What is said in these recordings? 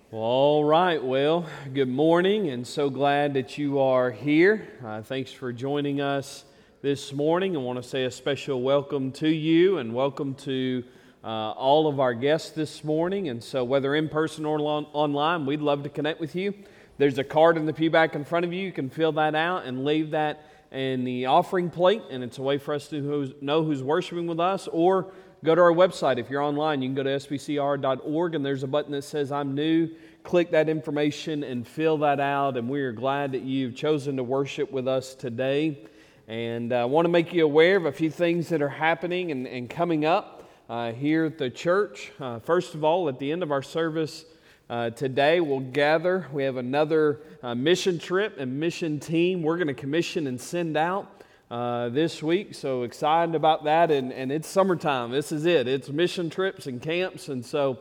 Well, all right. Well, good morning, and so glad that you are here. Thanks for joining us this morning. I want to say a special welcome to you and welcome to all of our guests this morning. And so whether in person or online, we'd love to connect with you. There's a card in the pew back in front of you. You can fill that out and leave that in the offering plate, and it's a way for us to know who's worshiping with us. Or go to our website. If you're online, you can go to sbcr.org, and there's a button that says I'm new. Click that information and fill that out, and we are glad that you've chosen to worship with us today. And I want to make you aware of a few things that are happening and coming up here at the church. First of all, at the end of our service today, we'll gather. We have another mission trip and mission team we're going to commission and send out this week. So excited about that, and it's summertime. This is it. It's mission trips and camps, and so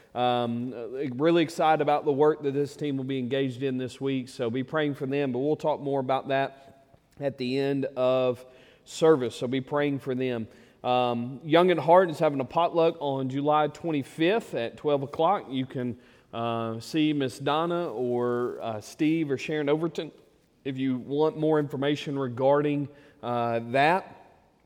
really excited about the work that this team will be engaged in this week. So be praying for them, but we'll talk more about that at the end of service. So be praying for them. Young at Heart is having a potluck on July 25th at 12 o'clock. You can see Miss Donna or Steve or Sharon Overton if you want more information regarding that.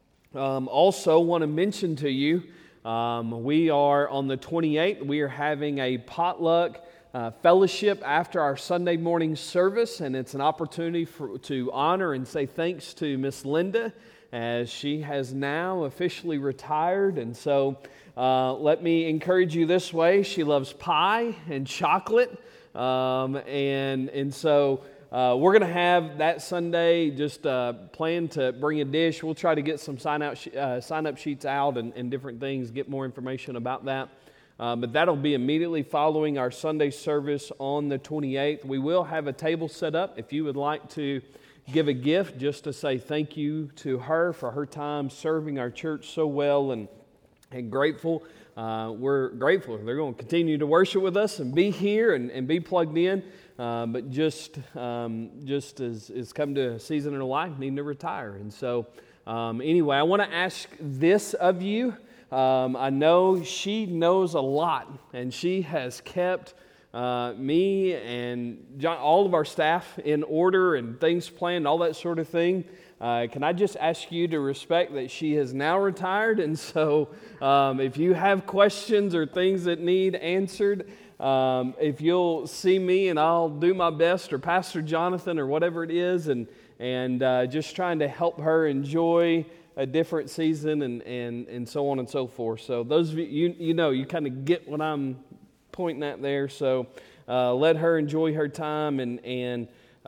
Also want to mention to you, we are on the 28th, we are having a potluck fellowship after our Sunday morning service, and it's an opportunity to honor and say thanks to Miss Linda, as she has now officially retired. And so let me encourage you this way: she loves pie and chocolate, and so we're going to have that Sunday just plan to bring a dish. We'll try to get some sign-up sheets out and different things, get more information about that. But that'll be immediately following our Sunday service on the 28th. We will have a table set up if you would like to give a gift just to say thank you to her for her time serving our church so well, and grateful. We're grateful. They're going to continue to worship with us and be here and be plugged in. But just as come to a season in her life, needing to retire. And so anyway, I want to ask this of you. I know she knows a lot, and she has kept me and John, all of our staff in order and things planned, all that sort of thing. Can I just ask you to respect that she has now retired? And so if you have questions or things that need answered, if you'll see me, and I'll do my best, or Pastor Jonathan, or whatever it is, and just trying to help her enjoy a different season and so on and so forth. So those of you, you kind of get what I'm pointing at there. So let her enjoy her time, and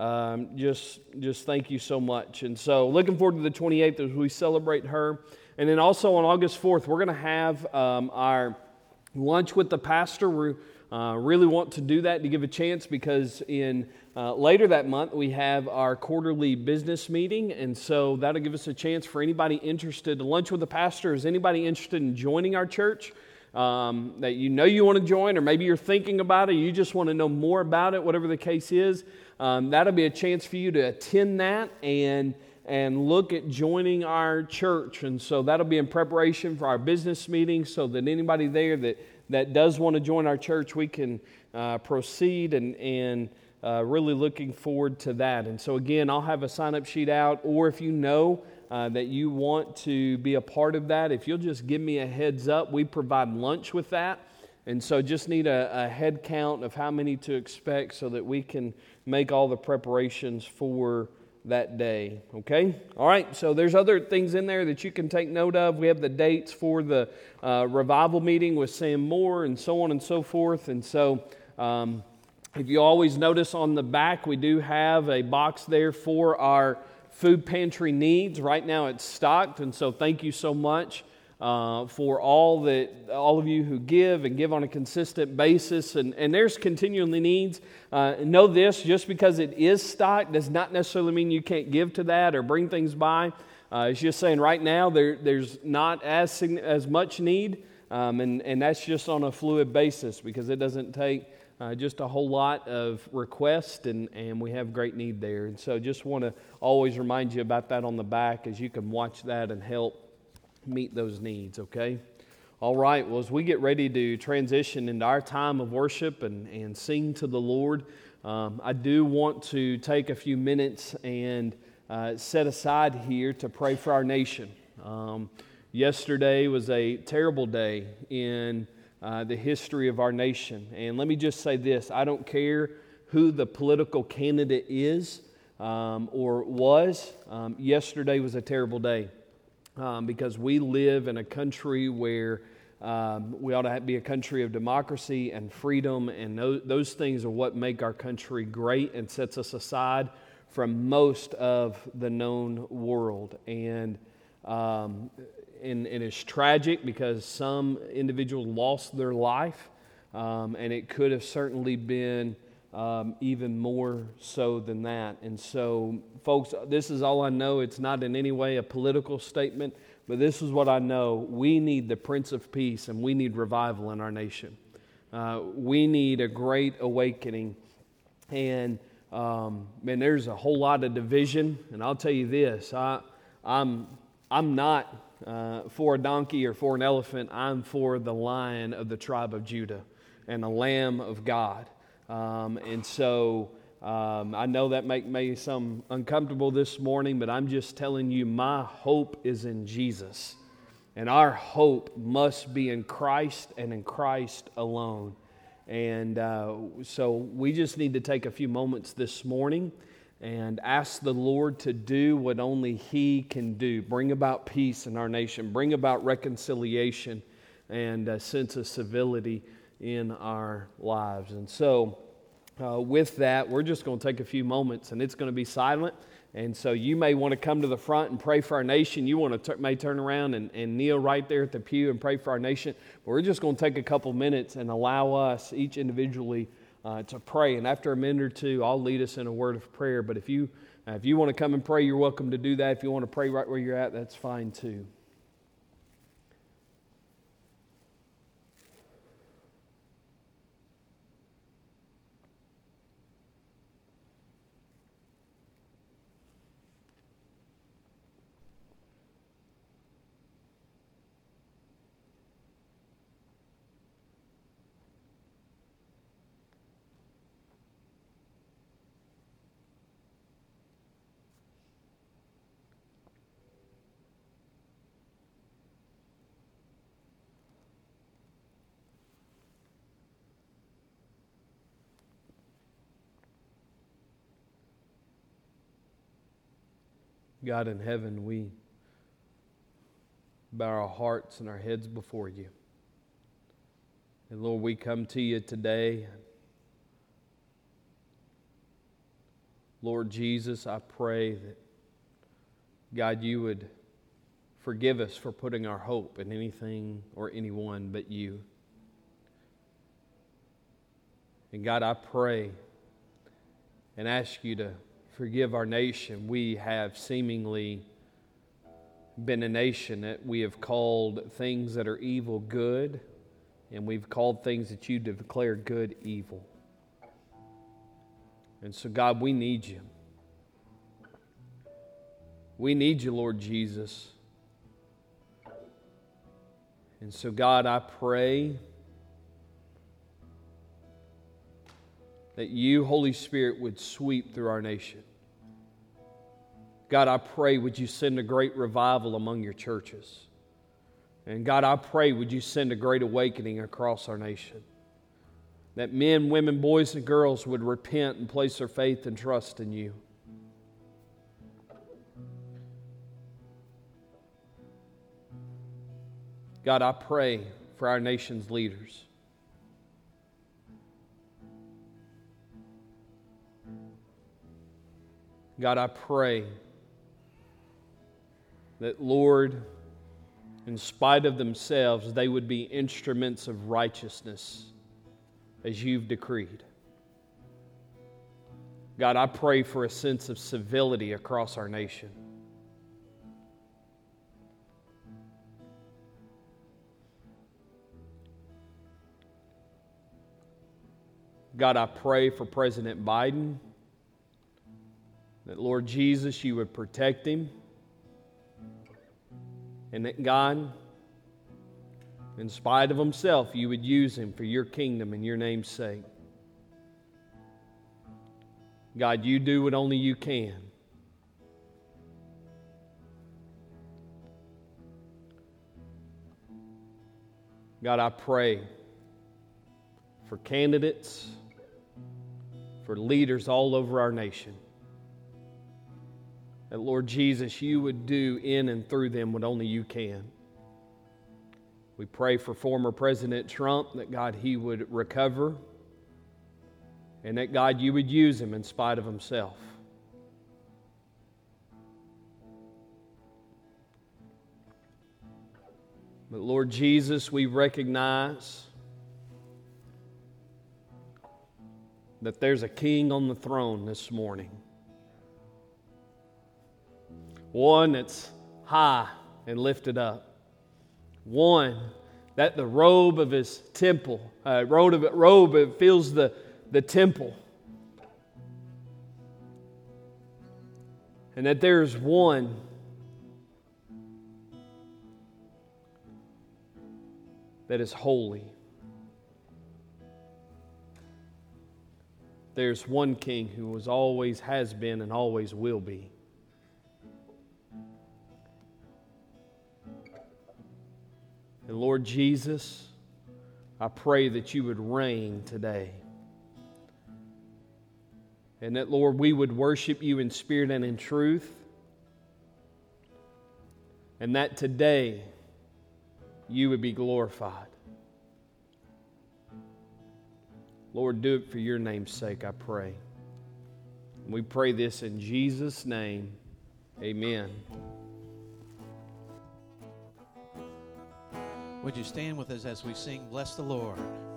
just thank you so much. And so looking forward to the 28th as we celebrate her. And then also on August 4th, we're going to have our lunch with the pastor. We really want to do that to give a chance, because in later that month we have our quarterly business meeting, and so that'll give us a chance for anybody interested to lunch with the pastor. Is anybody interested in joining our church that you want to join, or maybe you're thinking about it, you just want to know more about it, whatever the case is, that'll be a chance for you to attend that and look at joining our church. And so that'll be in preparation for our business meeting, so that anybody there that does want to join our church, we can proceed, and really looking forward to that. And so again, I'll have a sign-up sheet out, or if you know that you want to be a part of that, if you'll just give me a heads up. We provide lunch with that, and so just need a head count of how many to expect, so that we can make all the preparations for that day. Okay? All right, so there's other things in there that you can take note of. We have the dates for the revival meeting with Sam Moore, and so on and so forth. And so if you always notice on the back, we do have a box there for our food pantry needs. Right now it's stocked, and so thank you so much for all of you who give and give on a consistent basis, and there's continually needs. Know this: just because it is stocked does not necessarily mean you can't give to that or bring things by. It's just saying right now there's not as much need, and that's just on a fluid basis, because it doesn't take just a whole lot of requests, and we have great need there. And so just want to always remind you about that on the back, as you can watch that and help meet those needs, okay? All right, well, as we get ready to transition into our time of worship and sing to the Lord, I do want to take a few minutes and set aside here to pray for our nation. Yesterday was a terrible day in the history of our nation. And let me just say this, I don't care who the political candidate is or was. Yesterday was a terrible day because we live in a country where we ought to be a country of democracy and freedom, and those things are what make our country great and sets us aside from most of the known world. And it's tragic because some individuals lost their life, and it could have certainly been even more so than that. And so, folks, this is all I know. It's not in any way a political statement, but this is what I know. We need the Prince of Peace, and we need revival in our nation. We need a great awakening. And, there's a whole lot of division. And I'll tell you this, I'm not for a donkey or for an elephant. I'm for the Lion of the tribe of Judah and the Lamb of God. And so I know that may some uncomfortable this morning, but I'm just telling you my hope is in Jesus. And our hope must be in Christ and in Christ alone. And so we just need to take a few moments this morning and ask the Lord to do what only He can do. Bring about peace in our nation. Bring about reconciliation and a sense of civility in our lives. And so with that, we're just going to take a few moments, and it's going to be silent. And so you may want to come to the front and pray for our nation. You want to may turn around and kneel right there at the pew and pray for our nation. But we're just going to take a couple minutes and allow us each individually to pray. And after a minute or two, I'll lead us in a word of prayer. But if you want to come and pray, you're welcome to do that. If you want to pray right where you're at, that's fine too. God in heaven, we bow our hearts and our heads before you. And Lord, we come to you today. Lord Jesus, I pray that, God, you would forgive us for putting our hope in anything or anyone but you. And God, I pray and ask you to forgive our nation. We have seemingly been a nation that we have called things that are evil good, and we've called things that you declared good evil. And so, God, we need you. We need you, Lord Jesus. And so, God, I pray that you, Holy Spirit, would sweep through our nation. God, I pray, would you send a great revival among your churches? And God, I pray, would you send a great awakening across our nation? That men, women, boys, and girls would repent and place their faith and trust in you. God, I pray for our nation's leaders. God, I pray that, Lord, in spite of themselves, they would be instruments of righteousness as you've decreed. God, I pray for a sense of civility across our nation. God, I pray for President Biden, that, Lord Jesus, you would protect him. And that, God, In spite of himself, you would use him for your kingdom and your name's sake. God, you do what only you can. God, I pray for candidates, for leaders all over our nation, that, Lord Jesus, you would do in and through them what only you can. We pray for former President Trump, that, God, he would recover, and that, God, you would use him in spite of himself. But, Lord Jesus, we recognize that there's a king on the throne this morning. One that's high and lifted up. One that the robe of his temple, robe fills the temple. And that there's one that is holy. There's one king who was always has been and always will be. And Lord Jesus, I pray that you would reign today. And that, Lord, we would worship you in spirit and in truth. And that today you would be glorified. Lord, do it for your name's sake, I pray. We pray this in Jesus' name. Amen. Would you stand with us as we sing, Bless the Lord?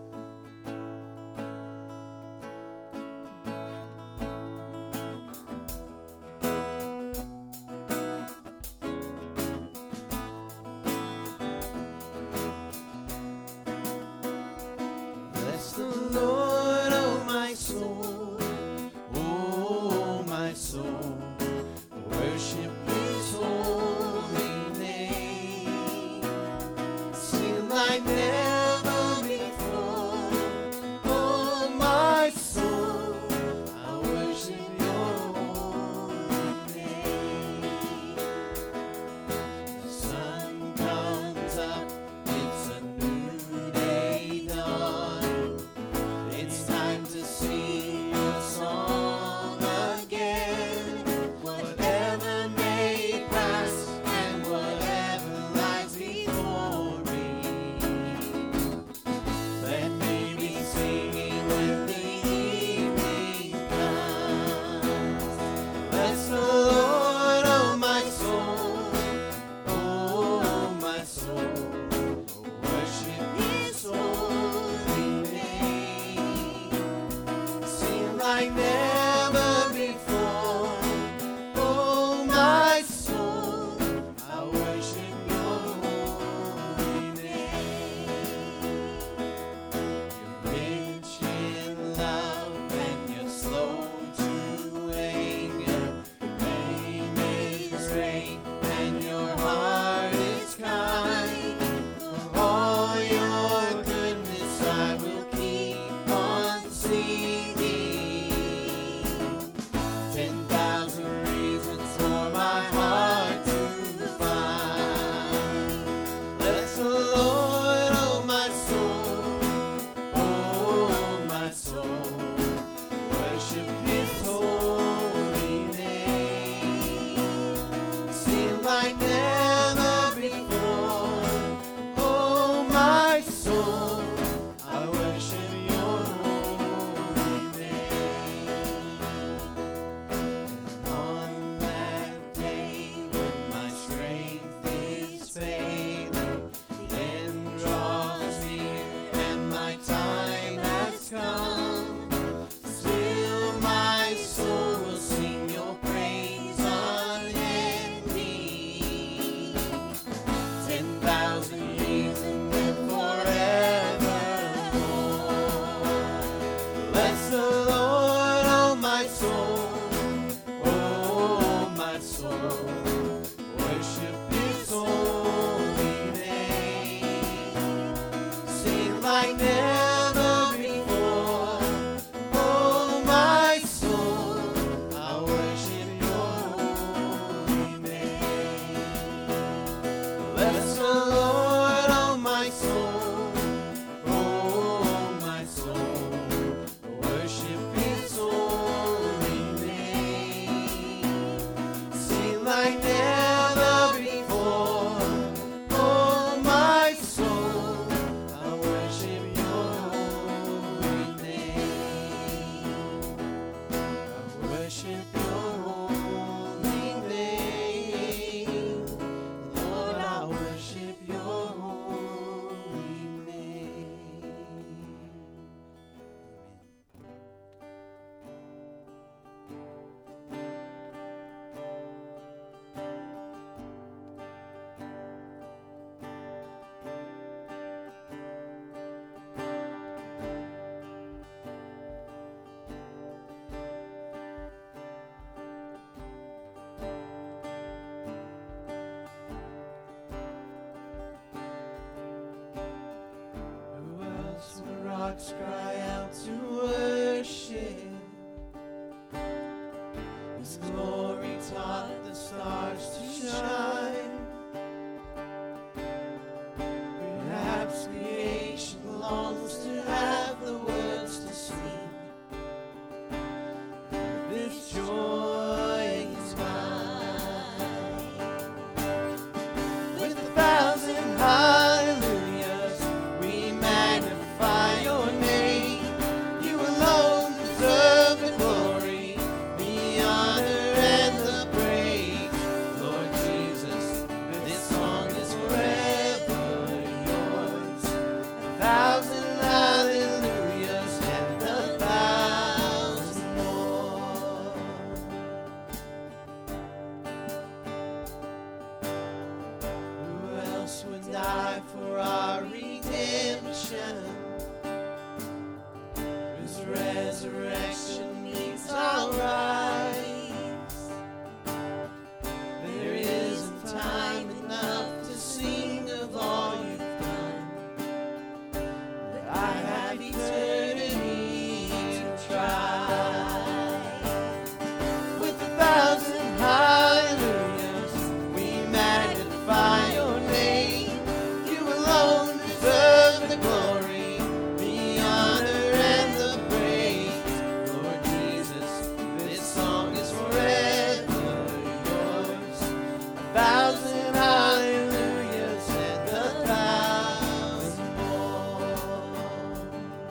Bless the Lord, oh my soul, oh my soul, worship His holy name. Sing like never before, oh my soul, I worship Your holy name. The sun comes up, it's a new day dawning. It's time to sing your song again. Whatever may pass and whatever lies before me, like never before. Oh, my soul, I worship your holy name. Bless the Lord, oh, my soul. Oh, my soul, worship his holy name. Sing like never before. Oh, my soul, I worship your holy name. I worship your holy name. Lord, I worship your holy name. Who else would rocks cry out to worship? His glory taught the stars to shine. Perhaps creation longs to have the words to sing. This joy is mine. With 1,000 hallelujahs, we magnify your name. You alone deserve the glory, the honor, and the praise. Lord Jesus, this song is forever yours. 1,000 hallelujahs and 1,000 more. Who else would die for our redemption? His resurrection meets our rise. There isn't time enough to sing of all you've done, but I have eternity to try. With 1,000 hallelujahs, we magnify your name. You alone deserve the glory, the honor, and the praise. Lord Jesus, this song is forever yours. 1,000 hallelujahs and 1,000 more.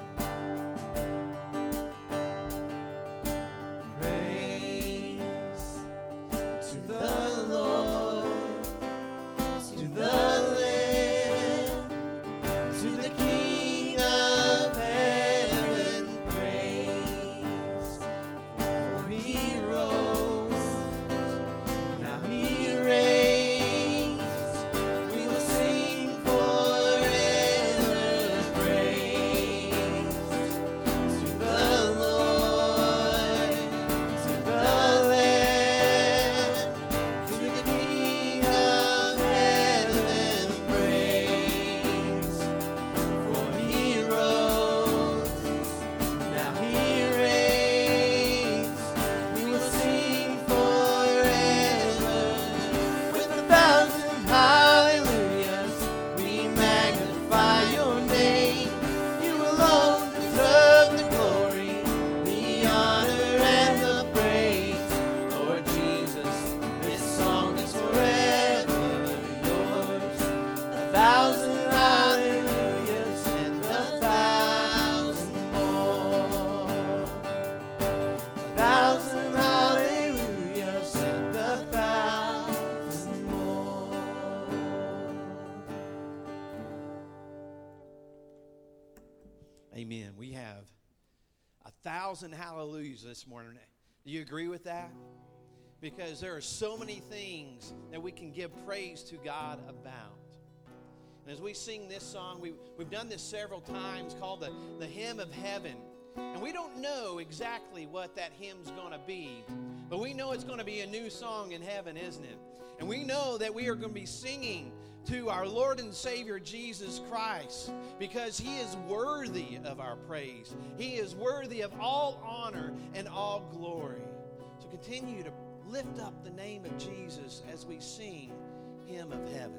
Praise to the Lord, to the Lamb, to the King of heaven. Praise, for he rose, now he reigns. We will sing forever. Praise to the Lord, to the Lamb, to the King of heaven. Praise, for he rose, now he reigns. We will sing forever. With 1,000 hallelujahs, we magnify your name. You alone deserve the glory, the honor, and the praise. Lord Jesus, this song is forever yours. 1,000 hallelujahs and 1,000 more. 1,000 hallelujahs and 1,000 more. Amen. We have 1,000 hallelujahs this morning. Do you agree with that? Because there are so many things that we can give praise to God about. And as we sing this song, we've done this several times, called the Hymn of Heaven. And we don't know exactly what that hymn's going to be, but we know it's going to be a new song in heaven, isn't it? And we know that we are going to be singing to our Lord and Savior Jesus Christ, because He is worthy of our praise. He is worthy of all honor and all glory. So continue to lift up the name of Jesus as we sing Hymn of Heaven.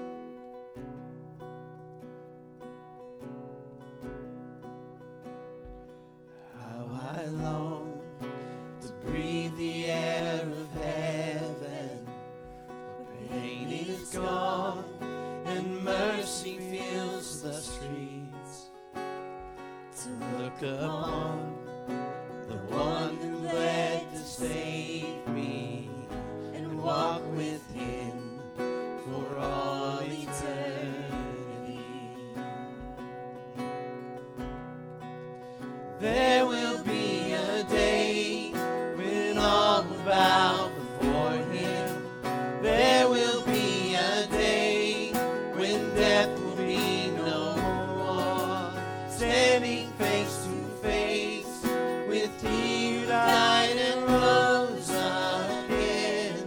How I long to breathe the air of heaven. Pain is gone and mercy fills the streets. To look upon the one who bled to save me and walk with Him for all eternity. There will be a day when all will bow before Him. There will be a day when death will be no more. Standing face to face with He who died and rose again.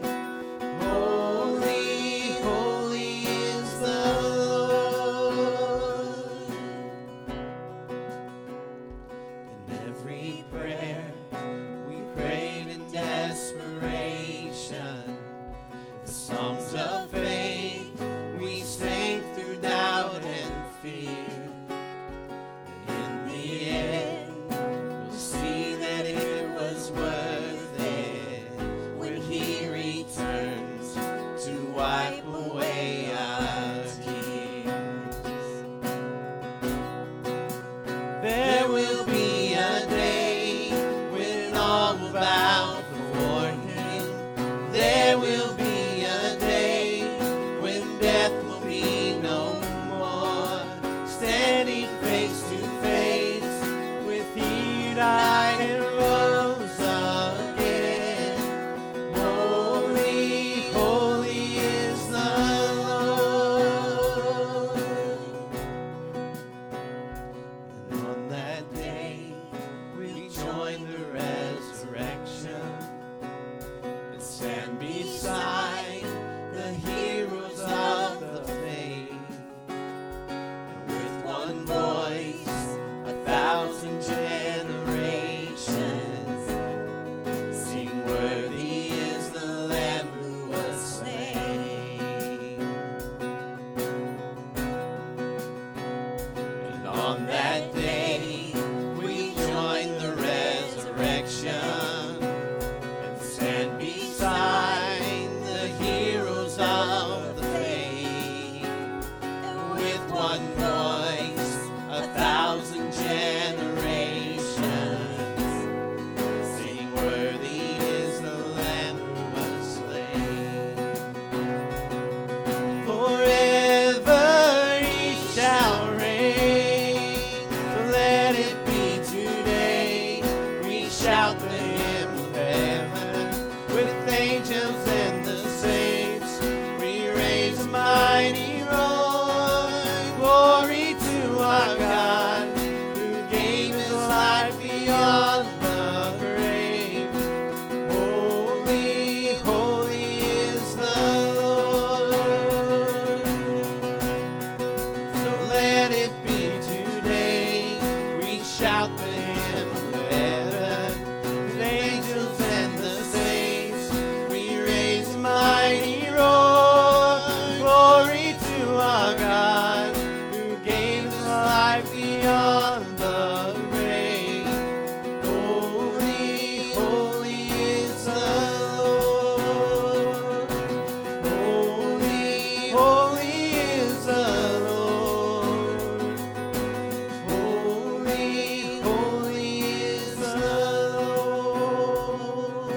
Holy, holy is the Lord. In every prayer we prayed in desperation, the songs of faith we sang through doubt and fear. And in the end, we'll see that it was worth it when He returns to wipe away our tears. There will be a day when all will bow before Him. There will be a day when death will be no more. Standing face to face with He who died and rose again. Holy, holy is the Lord. And on that day we join the resurrection and stand beside the heroes of the faith. And with one voice, 1,000 generations sing, worthy is the Lamb who was slain. And on that day we join the resurrection and stand beside the heroes of the faith. And with one voice, 1,000 generations sing, worthy is the Lamb who was slain. Forever He shall reign, so let it be today. We shout the hymn of heaven with angels and the saints. We raise a mighty roar, glory to our God, who gave His life beyond the grave. Holy, holy is the Lord. So let it be today. We shout the hymn of heaven with angels and the saints. We raise a mighty roar, glory to our God, who gave His life beyond the grave. Holy, holy is the Lord. Holy, holy is the Lord. Holy, holy is the Lord.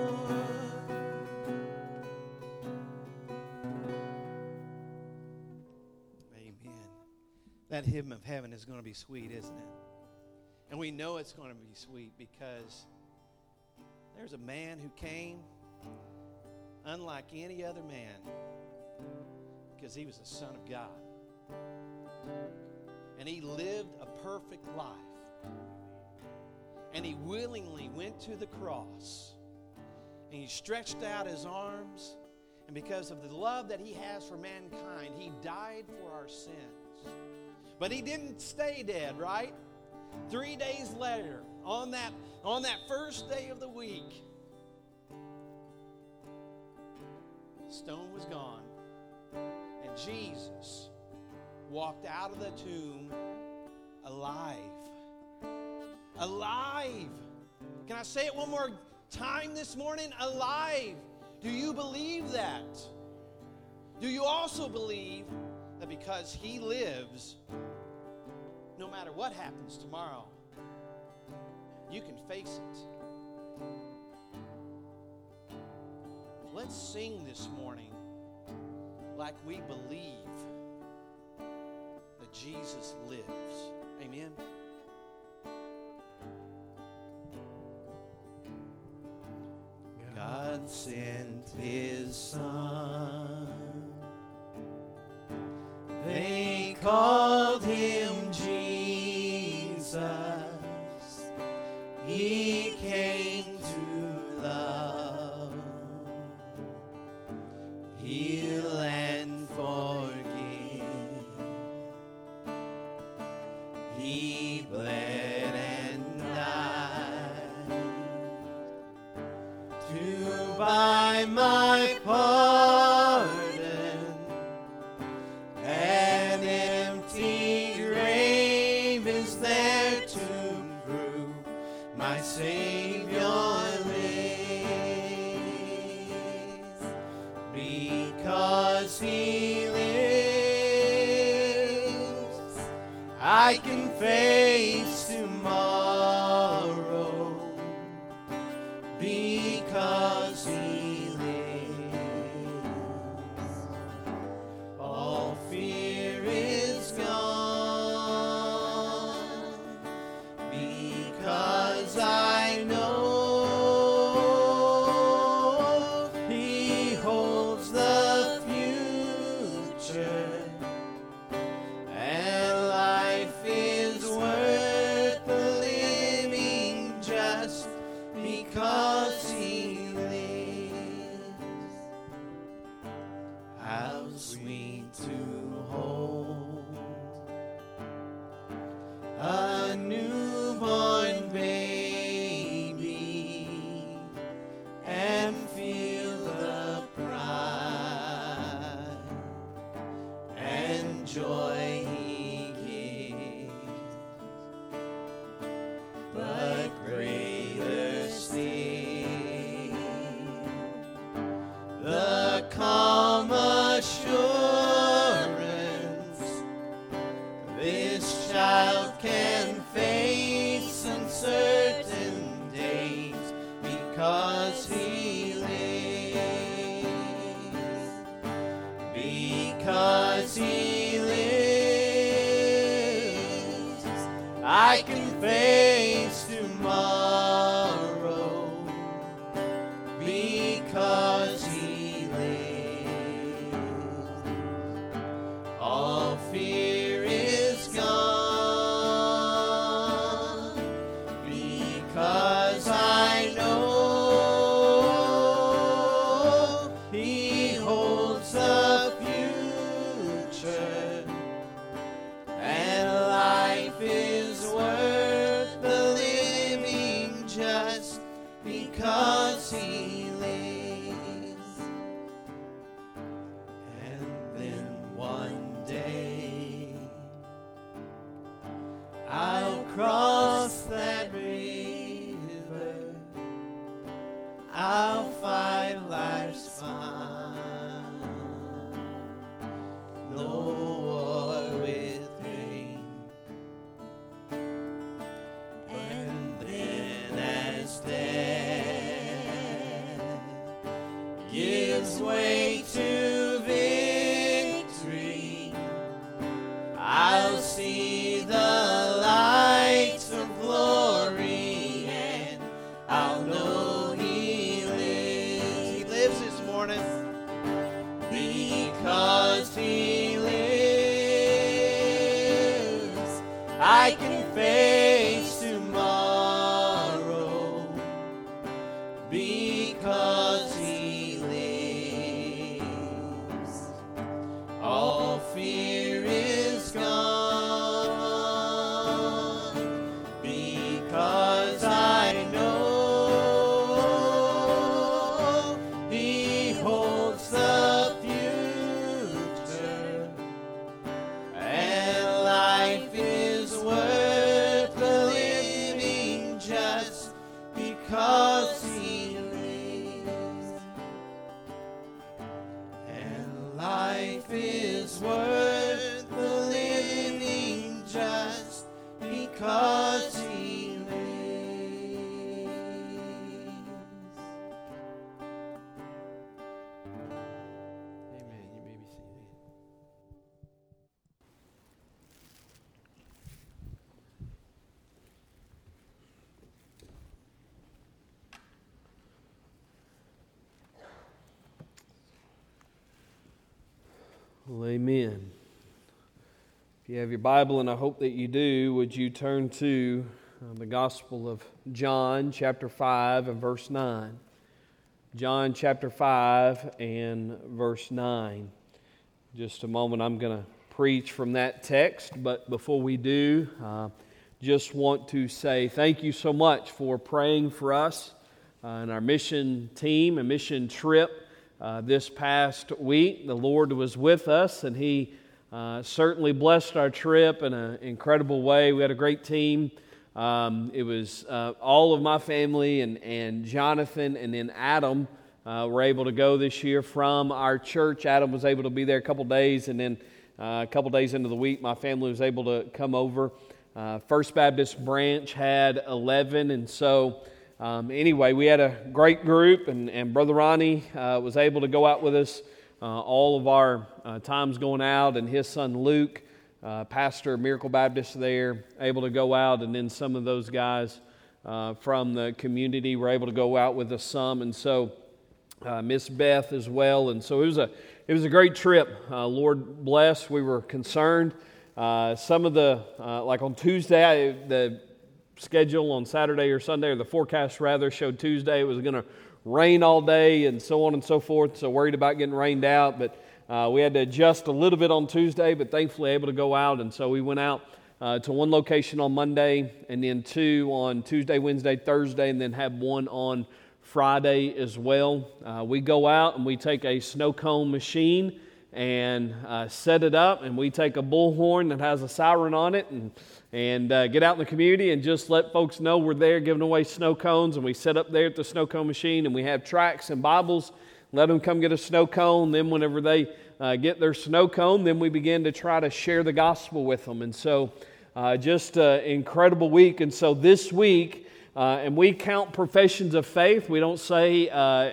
Amen. That hymn of heaven is going to be sweet, isn't it? And we know it's going to be sweet because there's a man who came unlike any other man because He was the Son of God. And He lived a perfect life. And He willingly went to the cross. And He stretched out His arms And because of the love that he has for mankind, he died for our sins. But he didn't stay dead, right? 3 days later, on that first day of the week, the stone was gone. And Jesus walked out of the tomb alive. Alive. Can I say it one more time this morning? Alive. Do you believe that? Do you also believe that because he lives, no matter what happens tomorrow, you can face it? Let's sing this morning like we believe that Jesus lives. Amen. God sent his Son. They called him Jesus. He came to love, heal and forgive. He bled and died to buy my pardon. An empty grave is there to prove my Savior lives. Because he lives, I can face tomorrow. Because he lives, all fear is gone. Because I know he holds the future, and life is worth the living just because he lives. How sweet to hold a newborn baby and feel the pride and joy he gives. But greater still, the calm assurance this child can face uncertain days because he lives. Because he lives, I can face tomorrow. Because he lives, all fear is gone. Because I know he holds the future, and life is worth the living just because he lives. And then one day I'll cross that river, I'll fight life's fight, no war with pain. And then as death gives way to victory, I'll see the lights of glory, and I'll know he lives. He lives this morning. Because he lives, I can face tomorrow. Because he lives, Well, amen. If you have your Bible, and I hope that you do, would you turn to the Gospel of John, chapter 5 and verse 9. John chapter 5 and verse 9. Just a moment, I'm going to preach from that text, but before we do, just want to say thank you so much for praying for us and our mission team and mission trip this past week. The Lord was with us, and He certainly blessed our trip in an incredible way. We had a great team. It was all of my family and Jonathan and then Adam were able to go this year from our church. Adam was able to be there a couple days, and then a couple days into the week, my family was able to come over. First Baptist branch had 11, and so anyway, we had a great group, and Brother Ronnie was able to go out with us all of our times going out, and his son Luke, pastor of Miracle Baptist there, able to go out, and then some of those guys from the community were able to go out with us some, and so Miss Beth as well, and so it was a great trip. Lord bless. We were concerned. Some of the like on Tuesday, the schedule on Saturday or Sunday, or the forecast rather, showed Tuesday it was going to rain all day and so on and so forth, so worried about getting rained out, but we had to adjust a little bit on Tuesday, but thankfully able to go out, and so we went out to one location on Monday, and then two on Tuesday, Wednesday, Thursday, and then had one on Friday as well. We go out and we take a snow cone machine and set it up, and we take a bullhorn that has a siren on it, and get out in the community and just let folks know we're there giving away snow cones. And we set up there at the snow cone machine, and we have tracts and Bibles. Let them come get a snow cone. Then whenever they get their snow cone, then we begin to try to share the gospel with them. And so just an incredible week. And so this week, and we count professions of faith. We don't say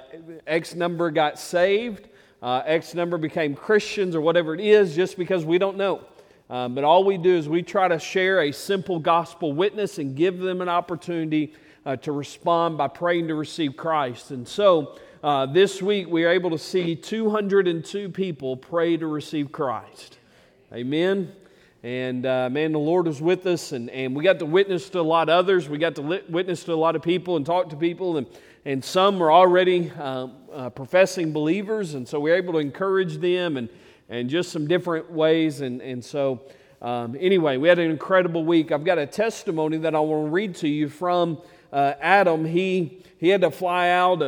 X number got saved, X number became Christians, or whatever it is, just because we don't know. But all we do is we try to share a simple gospel witness and give them an opportunity to respond by praying to receive Christ. And so this week we are able to see 202 people pray to receive Christ. Amen. And man, the Lord was with us, and we got to witness to a lot of others. We got to witness to a lot of people and talk to people, and some were already professing believers, and so we were able to encourage them and just some different ways. And so anyway, we had an incredible week. I've got a testimony that I want to read to you from Adam. He had to fly out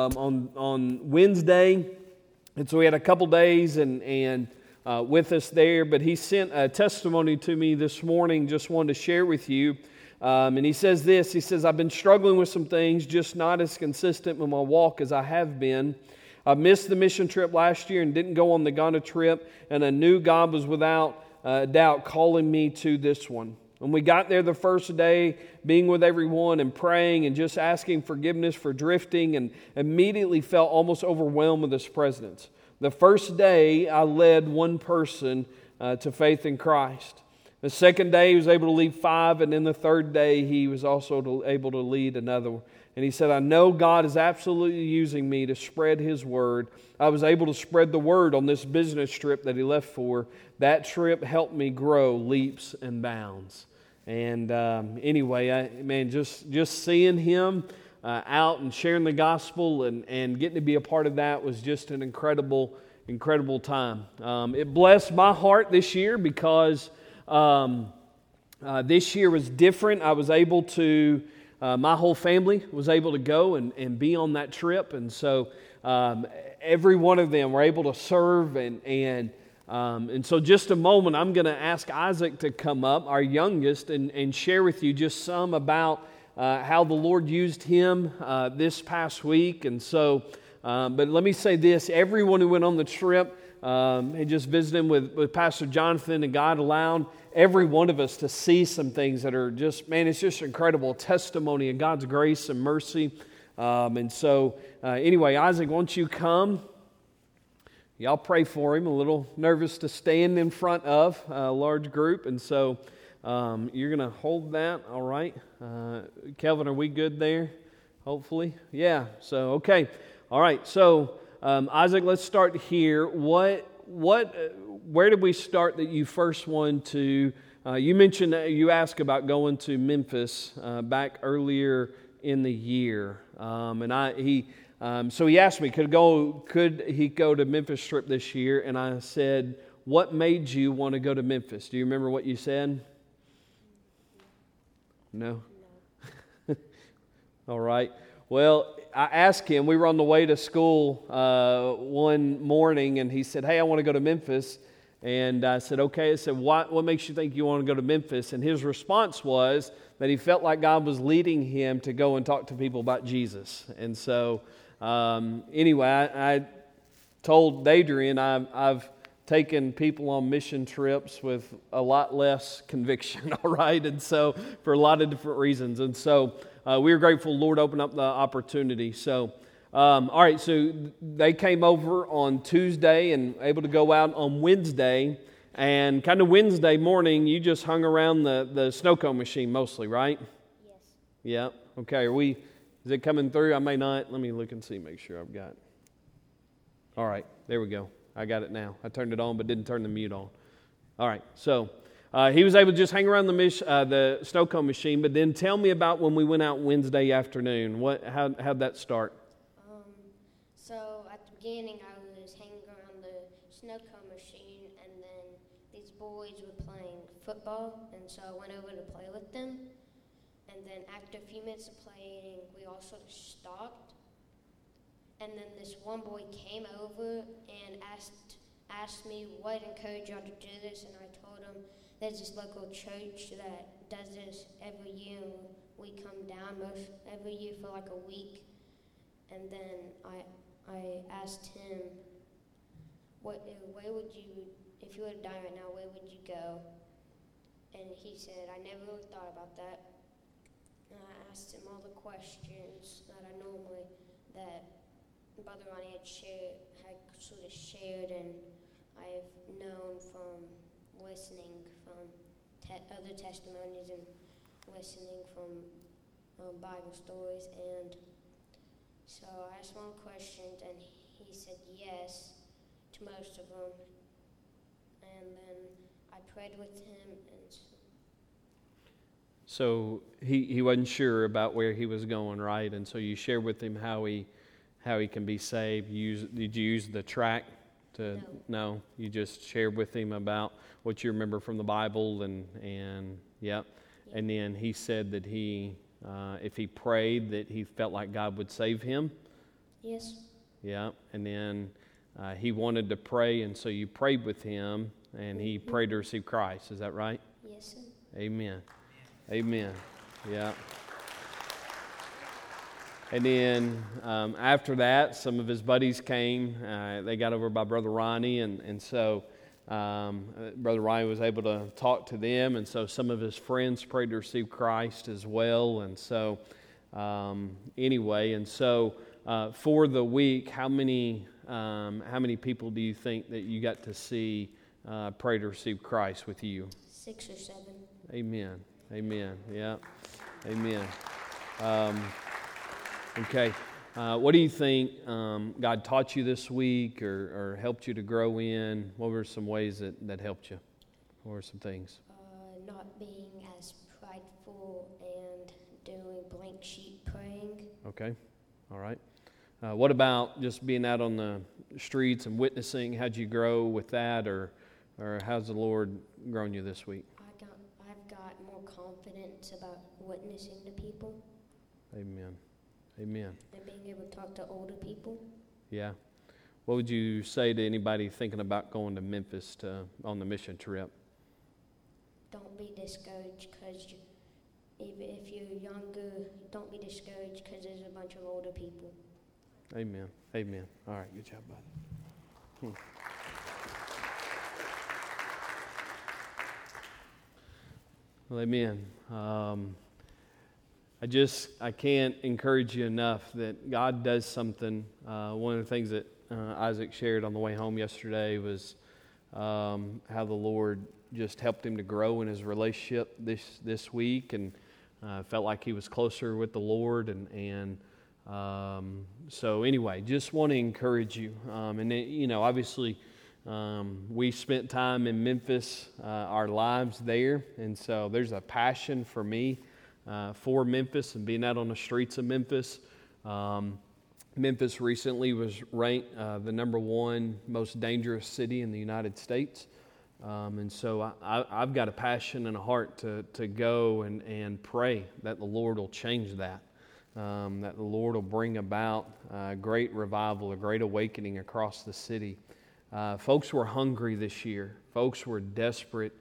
on Wednesday, and so we had a couple days and with us there, but he sent a testimony to me this morning, just wanted to share with you. And he says this, he says, I've been struggling with some things, just not as consistent with my walk as I have been. I missed the mission trip last year and didn't go on the Ghana trip, and I knew God was without doubt calling me to this one. When we got there the first day, being with everyone and praying and just asking forgiveness for drifting, and immediately felt almost overwhelmed with His presence. The first day, I led one person to faith in Christ. The second day, he was able to lead 5, and then the third day, he was also able to lead another. And he said, I know God is absolutely using me to spread His word. I was able to spread the word on this business trip that he left for. That trip helped me grow leaps and bounds. And anyway, just seeing him out and sharing the gospel and getting to be a part of that was just an incredible time. It blessed my heart this year because this year was different. I was able to, my whole family was able to go and be on that trip. And so every one of them were able to serve. And so just a moment, I'm going to ask Isaac to come up, our youngest, and share with you just some about how the Lord used him this past week. And so, but let me say this, everyone who went on the trip, and just visiting with Pastor Jonathan, and God allowed every one of us to see some things that are just, man, it's just incredible testimony of God's grace and mercy. And so, anyway, Isaac, won't you come? Y'all pray for him. A little nervous to stand in front of a large group, and so you're going to hold that, all right? Kelvin, are we good there? Hopefully. Yeah, so, okay. All right, so Isaac, let's start here. What where did we start that you first wanted to? You mentioned you asked about going to Memphis back earlier in the year, so he asked me, could he go to Memphis trip this year? And I said, what made you want to go to Memphis? Do you remember what you said? No? All right. Well, I asked him, we were on the way to school one morning, and he said, hey, I want to go to Memphis. And I said, okay. I said, what makes you think you want to go to Memphis? And his response was that he felt like God was leading him to go and talk to people about Jesus. And so, anyway, I told Adrian I've taken people on mission trips with a lot less conviction, all right? And so, for a lot of different reasons. And so, we were grateful the Lord opened up the opportunity. So, all right, so they came over on Tuesday and able to go out on Wednesday. And kind of Wednesday morning, you just hung around the snow cone machine mostly, right? Yes. Yeah. Okay. Is it coming through? I may not. Let me look and see, make sure I've got. All right. There we go. I got it now. I turned it on, but didn't turn the mute on. All right. So he was able to just hang around the snow cone machine. But then tell me about when we went out Wednesday afternoon. How'd that start? So at the beginning, I was hanging around the snow cone machine, and then these boys were playing football, and so I went over to play with them. And then after a few minutes of playing, we all sort of stopped. And then this one boy came over and asked me what encouraged y'all to do this, and I told him there's this local church that does this every year. We come down every year for like a week. And then I asked him, where would you, if you were to die right now, where would you go? And he said, I never really thought about that. And I asked him all the questions that Brother Ronnie had sort of shared, and I've known from listening from other testimonies and listening from Bible stories. And so I asked one question, and he said yes to most of them. And then I prayed with him. And so he wasn't sure about where he was going, right? And so you shared with him how he can be saved. Did you use the track to? No. You just shared with him about what you remember from the Bible, and yep. Yeah. And then he said that if he prayed, that he felt like God would save him. Yes. Yeah, and then he wanted to pray, and so you prayed with him, and he prayed to receive Christ. Is that right? Yes, sir. Amen. Amen. Yeah. And then after that, some of his buddies came. They got over by Brother Ronnie, and so Brother Ronnie was able to talk to them, and so some of his friends prayed to receive Christ as well. And so anyway, and so for the week, how many people do you think that you got to see pray to receive Christ with you? 6 or 7. Amen. Amen. Yeah. Amen. Okay. What do you think God taught you this week or helped you to grow in? What were some ways that helped you? What were some things? Not being as prideful and doing blank sheet praying. Okay. All right. What about just being out on the streets and witnessing? How'd you grow with that, or how's the Lord grown you this week? I've got more confidence about witnessing to people. Amen. Amen. And being able to talk to older people. Yeah. What would you say to anybody thinking about going to Memphis on the mission trip? Don't be discouraged, because if you're younger, don't be discouraged, because there's a bunch of older people. Amen. Amen. All right. Good job, buddy. Well, amen. I can't encourage you enough that God does something. One of the things that Isaac shared on the way home yesterday was how the Lord just helped him to grow in his relationship this week, and felt like he was closer with the Lord. And so anyway, just want to encourage you. And obviously, We spent time in Memphis, our lives there, and so there's a passion for me for Memphis and being out on the streets of Memphis. Memphis recently was ranked the #1 most dangerous city in the United States. And so I've got a passion and a heart to go and pray that the Lord will change that, that the Lord will bring about a great revival, a great awakening across the city. Folks were hungry this year. Folks were desperate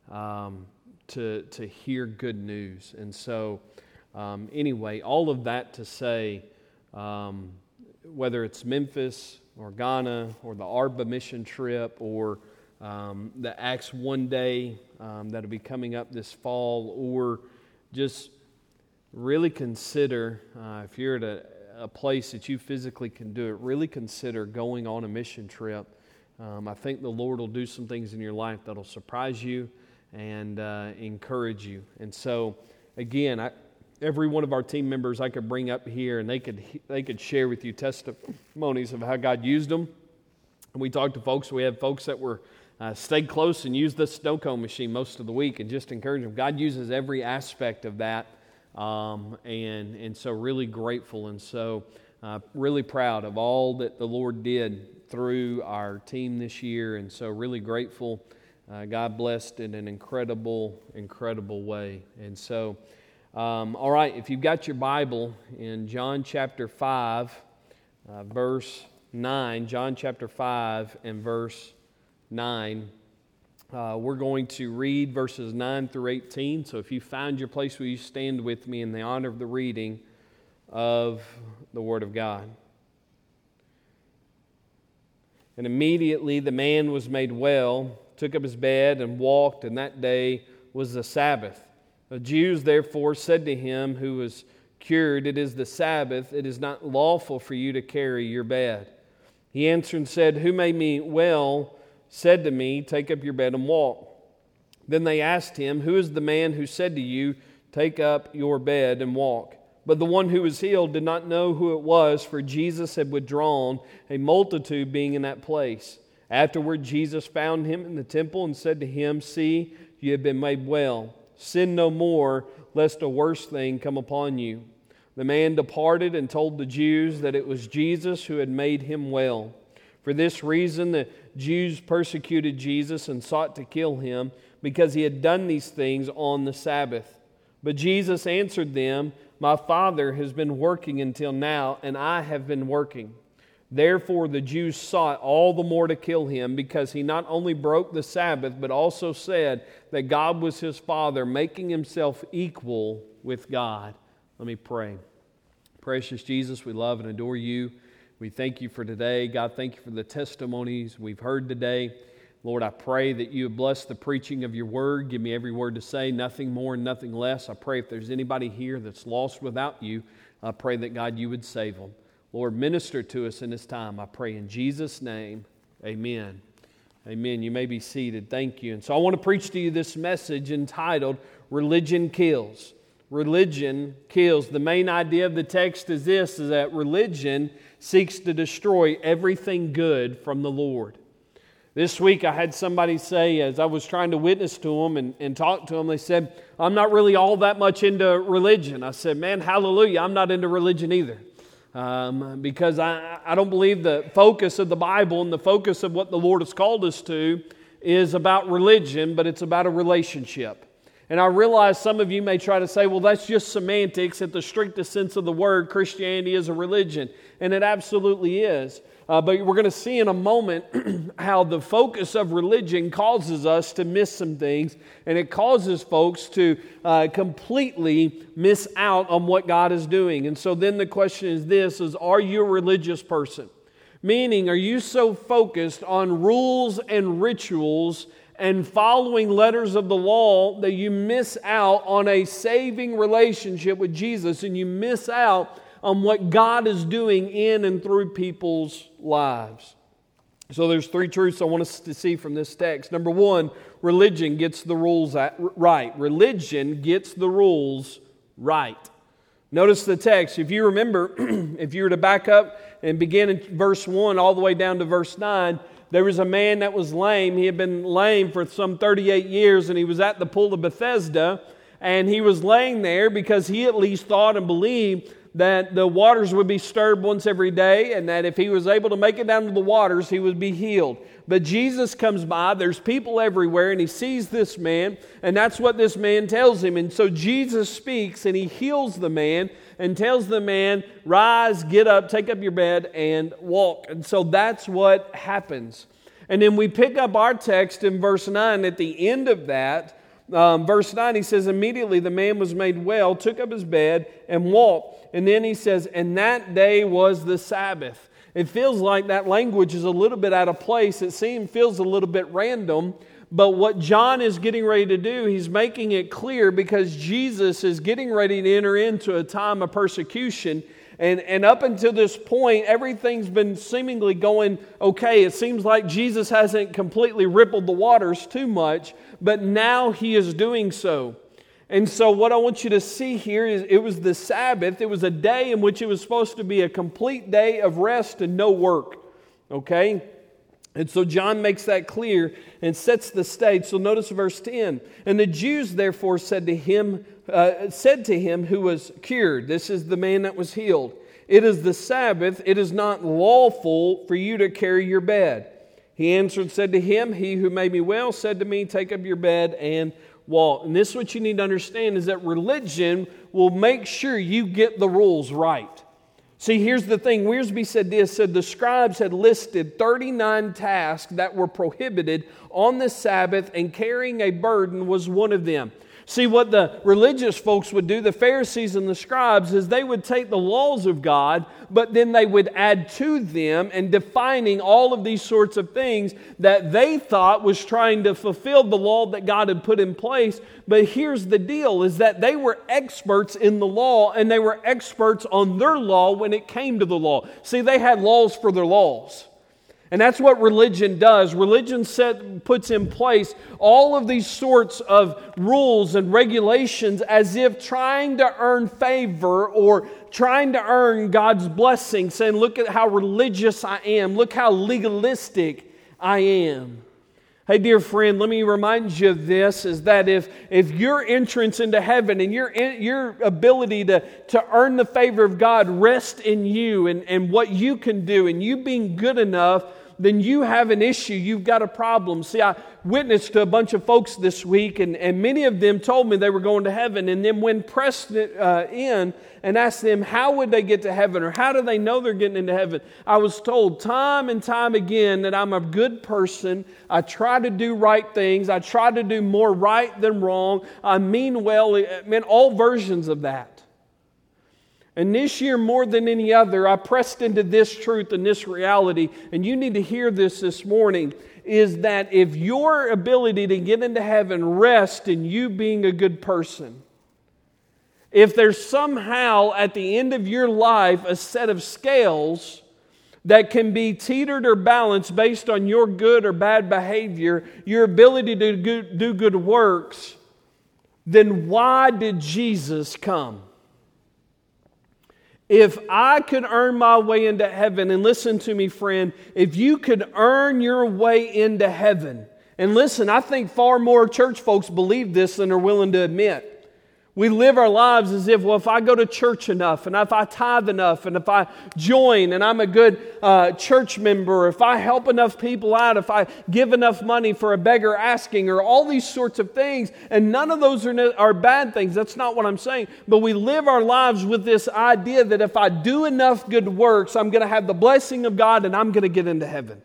to hear good news. And so anyway, all of that to say, whether it's Memphis or Ghana or the Arba mission trip or the Acts One Day that'll be coming up this fall, or just really consider, if you're at a place that you physically can do it, really consider going on a mission trip. I think the Lord will do some things in your life that'll surprise you and encourage you. And so, again, every one of our team members I could bring up here, and they could share with you testimonies of how God used them. And we talked to folks. We had folks that were stayed close and used the snow cone machine most of the week, and just encourage them. God uses every aspect of that, and so really grateful, and so really proud of all that the Lord did through our team this year, and so really grateful. God blessed in an incredible way, and so. All right, if you've got your Bible in John chapter 5, verse 9, John chapter 5 and verse 9, we're going to read verses 9 through 18. So if you find your place, will you stand with me in the honor of the reading of the Word of God? And immediately the man was made well, took up his bed and walked, and that day was the Sabbath. The Jews therefore said to him who was cured, "It is the Sabbath, it is not lawful for you to carry your bed." He answered and said, "Who made me well said to me, 'Take up your bed and walk.'" Then they asked him, "Who is the man who said to you, 'Take up your bed and walk'?" But the one who was healed did not know who it was, for Jesus had withdrawn, a multitude being in that place. Afterward Jesus found him in the temple and said to him, "See, you have been made well. Sin no more, lest a worse thing come upon you." The man departed and told the Jews that it was Jesus who had made him well. For this reason the Jews persecuted Jesus and sought to kill him, because he had done these things on the Sabbath. But Jesus answered them, "My Father has been working until now, and I have been working." Therefore the Jews sought all the more to kill him, because he not only broke the Sabbath, but also said that God was his Father, making himself equal with God. Let me pray. Precious Jesus, we love and adore you. We thank you for today. God, thank you for the testimonies we've heard today. Lord, I pray that you bless the preaching of your word. Give me every word to say, nothing more and nothing less. I pray if there's anybody here that's lost without you, I pray that, God, you would save them. Lord, minister to us in this time. I pray in Jesus' name, amen. Amen. You may be seated. Thank you. And so I want to preach to you this message entitled, Religion Kills. Religion kills. The main idea of the text is this, is that religion seeks to destroy everything good from the Lord. This week I had somebody say, as I was trying to witness to them and talk to them, they said, "I'm not really all that much into religion." I said, "Man, hallelujah, I'm not into religion either." Because I don't believe the focus of the Bible and the focus of what the Lord has called us to is about religion, but it's about a relationship. And I realize some of you may try to say, well, that's just semantics. At the strictest sense of the word, Christianity is a religion. And it absolutely is. But we're going to see in a moment how the focus of religion causes us to miss some things. And it causes folks to completely miss out on what God is doing. And so then the question is this, is are you a religious person? Meaning, are you so focused on rules and rituals and following letters of the law that you miss out on a saving relationship with Jesus, and you miss out on what God is doing in and through people's lives? So there's three truths I want us to see from this text. Number one, religion gets the rules right. Religion gets the rules right. Notice the text. If you remember, if you were to back up and begin in verse 1 all the way down to verse 9, There was a man that was lame. He had been lame for some 38 years, and he was at the pool of Bethesda, and he was laying there because he at least thought and believed that the waters would be stirred once every day, and that if he was able to make it down to the waters, he would be healed. But Jesus comes by, there's people everywhere, and he sees this man, and that's what this man tells him. And so Jesus speaks, and he heals the man, and tells the man, rise, get up, take up your bed, and walk. And so that's what happens. And then we pick up our text in verse 9. At the end of that, verse 9, he says, immediately the man was made well, took up his bed, and walked. And then he says, and that day was the Sabbath. It feels like that language is a little bit out of place. It feels a little bit random. But what John is getting ready to do, he's making it clear because Jesus is getting ready to enter into a time of persecution. And up until this point, everything's been seemingly going okay. It seems like Jesus hasn't completely rippled the waters too much, but now he is doing so. And so what I want you to see here is it was the Sabbath. It was a day in which it was supposed to be a complete day of rest and no work. Okay? And so John makes that clear and sets the stage. So notice verse 10. And the Jews therefore said to him who was cured, this is the man that was healed, it is the Sabbath, it is not lawful for you to carry your bed. He answered and said to him, he who made me well said to me, take up your bed and walk. And this is what you need to understand is that religion will make sure you get the rules right. See, here's the thing. Wiersbe said this, said the scribes had listed 39 tasks that were prohibited on the Sabbath, and carrying a burden was one of them. See, what the religious folks would do, the Pharisees and the scribes, is they would take the laws of God, but then they would add to them and defining all of these sorts of things that they thought was trying to fulfill the law that God had put in place. But here's the deal, is that they were experts in the law, and they were experts on their law when it came to the law. See, they had laws for their laws. And that's what religion does. Religion puts in place all of these sorts of rules and regulations as if trying to earn favor or trying to earn God's blessing, saying, look at how religious I am. Look how legalistic I am. Hey, dear friend, let me remind you of this, is that if your entrance into heaven and your ability to earn the favor of God rests in you and what you can do and you being good enough, then you have an issue. You've got a problem. See, I witnessed to a bunch of folks this week, and many of them told me they were going to heaven. And then when pressed in and asked them how would they get to heaven or how do they know they're getting into heaven, I was told time and time again that I'm a good person. I try to do right things. I try to do more right than wrong. I mean well. I mean, all versions of that. And this year, more than any other, I pressed into this truth and this reality, and you need to hear this morning, is that if your ability to get into heaven rests in you being a good person, if there's somehow at the end of your life a set of scales that can be teetered or balanced based on your good or bad behavior, your ability to do good works, then why did Jesus come? If I could earn my way into heaven, and listen to me, friend, if you could earn your way into heaven, and listen, I think far more church folks believe this than are willing to admit. We live our lives as if, well, if I go to church enough, and if I tithe enough, and if I join, and I'm a good church member, if I help enough people out, if I give enough money for a beggar asking, or all these sorts of things, and none of those are bad things. That's not what I'm saying. But we live our lives with this idea that if I do enough good works, I'm going to have the blessing of God, and I'm going to get into heaven.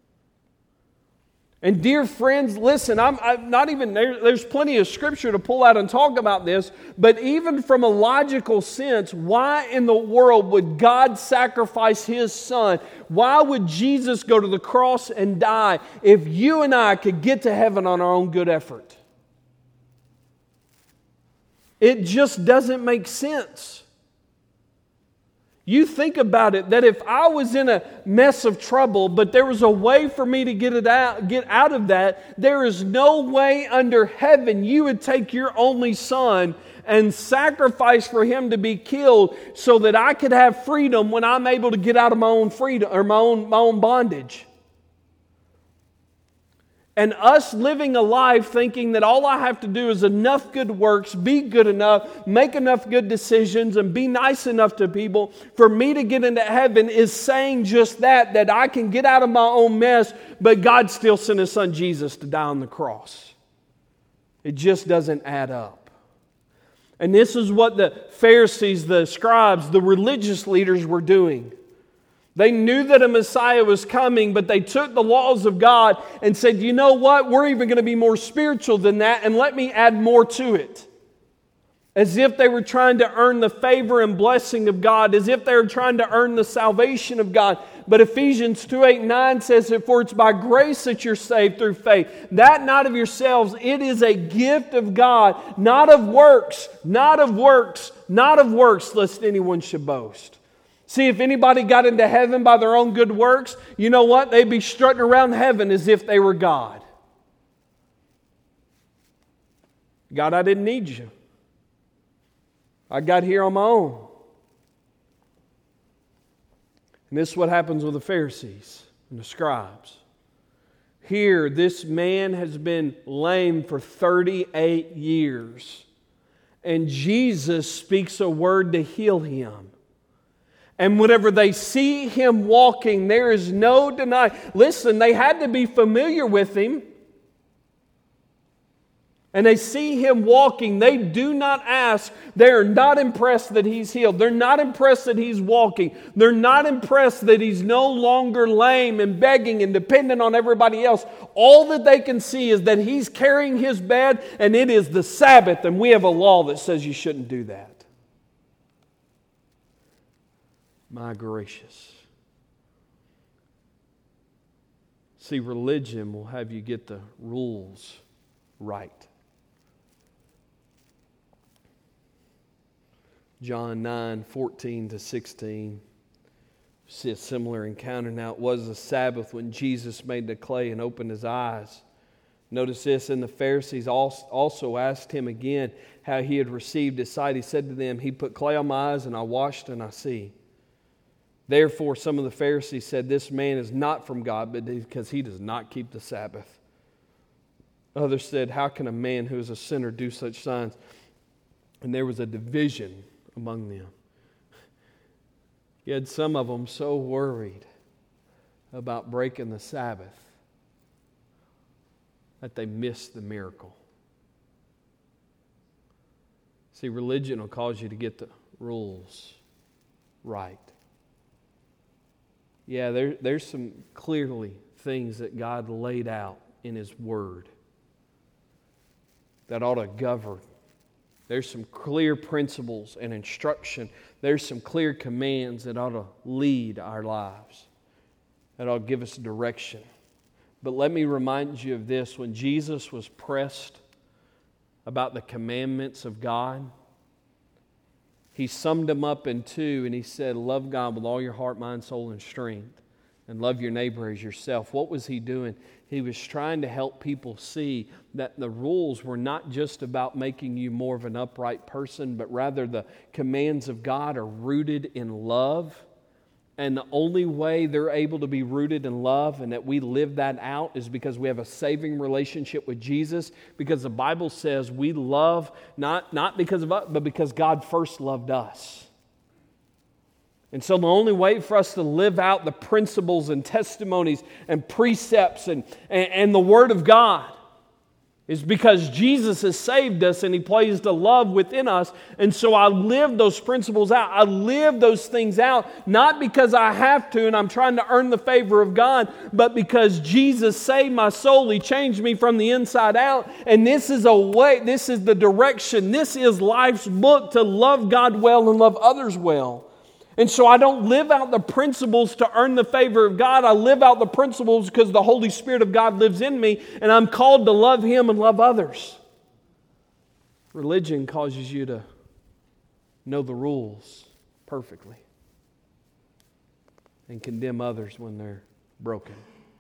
And dear friends, listen, I'm not even there's plenty of scripture to pull out and talk about this, but even from a logical sense, why in the world would God sacrifice His Son? Why would Jesus go to the cross and die if you and I could get to heaven on our own good effort? It just doesn't make sense. You think about it, that if I was in a mess of trouble, but there was a way for me to get out of that, there is no way under heaven you would take your only son and sacrifice for him to be killed so that I could have freedom when I'm able to get out of my own freedom or my own bondage. And us living a life thinking that all I have to do is enough good works, be good enough, make enough good decisions, and be nice enough to people for me to get into heaven is saying just that I can get out of my own mess, but God still sent His Son Jesus to die on the cross. It just doesn't add up. And this is what the Pharisees, the scribes, the religious leaders were doing. They knew that a Messiah was coming, but they took the laws of God and said, you know what, we're even going to be more spiritual than that, and let me add more to it. As if they were trying to earn the favor and blessing of God, as if they were trying to earn the salvation of God. But Ephesians 2:8-9 says that for it's by grace that you're saved through faith. That not of yourselves, it is a gift of God, not of works, not of works, not of works, lest anyone should boast. See, if anybody got into heaven by their own good works, you know what? They'd be strutting around heaven as if they were God. God, I didn't need you. I got here on my own. And this is what happens with the Pharisees and the scribes. Here, this man has been lame for 38 years. And Jesus speaks a word to heal him. And whenever they see him walking, there is no denying. Listen, they had to be familiar with him. And they see him walking. They do not ask. They're not impressed that he's healed. They're not impressed that he's walking. They're not impressed that he's no longer lame and begging and dependent on everybody else. All that they can see is that he's carrying his bed and it is the Sabbath, and we have a law that says you shouldn't do that. My gracious. See, religion will have you get the rules right. John 9:14-16. See a similar encounter. Now it was the Sabbath when Jesus made the clay and opened his eyes. Notice this, and the Pharisees also asked him again how he had received his sight. He said to them, he put clay on my eyes and I washed and I see. Therefore, some of the Pharisees said, this man is not from God, but because he does not keep the Sabbath. Others said, how can a man who is a sinner do such signs? And there was a division among them. You had some of them so worried about breaking the Sabbath that they missed the miracle. See, religion will cause you to get the rules right. Yeah, there's some clearly things that God laid out in His Word that ought to govern. There's some clear principles and instruction. There's some clear commands that ought to lead our lives, that ought to give us direction. But let me remind you of this. When Jesus was pressed about the commandments of God, He summed them up in two, and He said, love God with all your heart, mind, soul, and strength, and love your neighbor as yourself. What was He doing? He was trying to help people see that the rules were not just about making you more of an upright person, but rather the commands of God are rooted in love. And the only way they're able to be rooted in love and that we live that out is because we have a saving relationship with Jesus. Because the Bible says we love not because of us, but because God first loved us. And so the only way for us to live out the principles and testimonies and precepts and the Word of God is because Jesus has saved us and He plays the love within us. And so I live those principles out. I live those things out, not because I have to and I'm trying to earn the favor of God, but because Jesus saved my soul. He changed me from the inside out. And this is a way, this is the direction, this is life's book to love God well and love others well. And so I don't live out the principles to earn the favor of God. I live out the principles because the Holy Spirit of God lives in me, and I'm called to love Him and love others. Religion causes you to know the rules perfectly and condemn others when they're broken.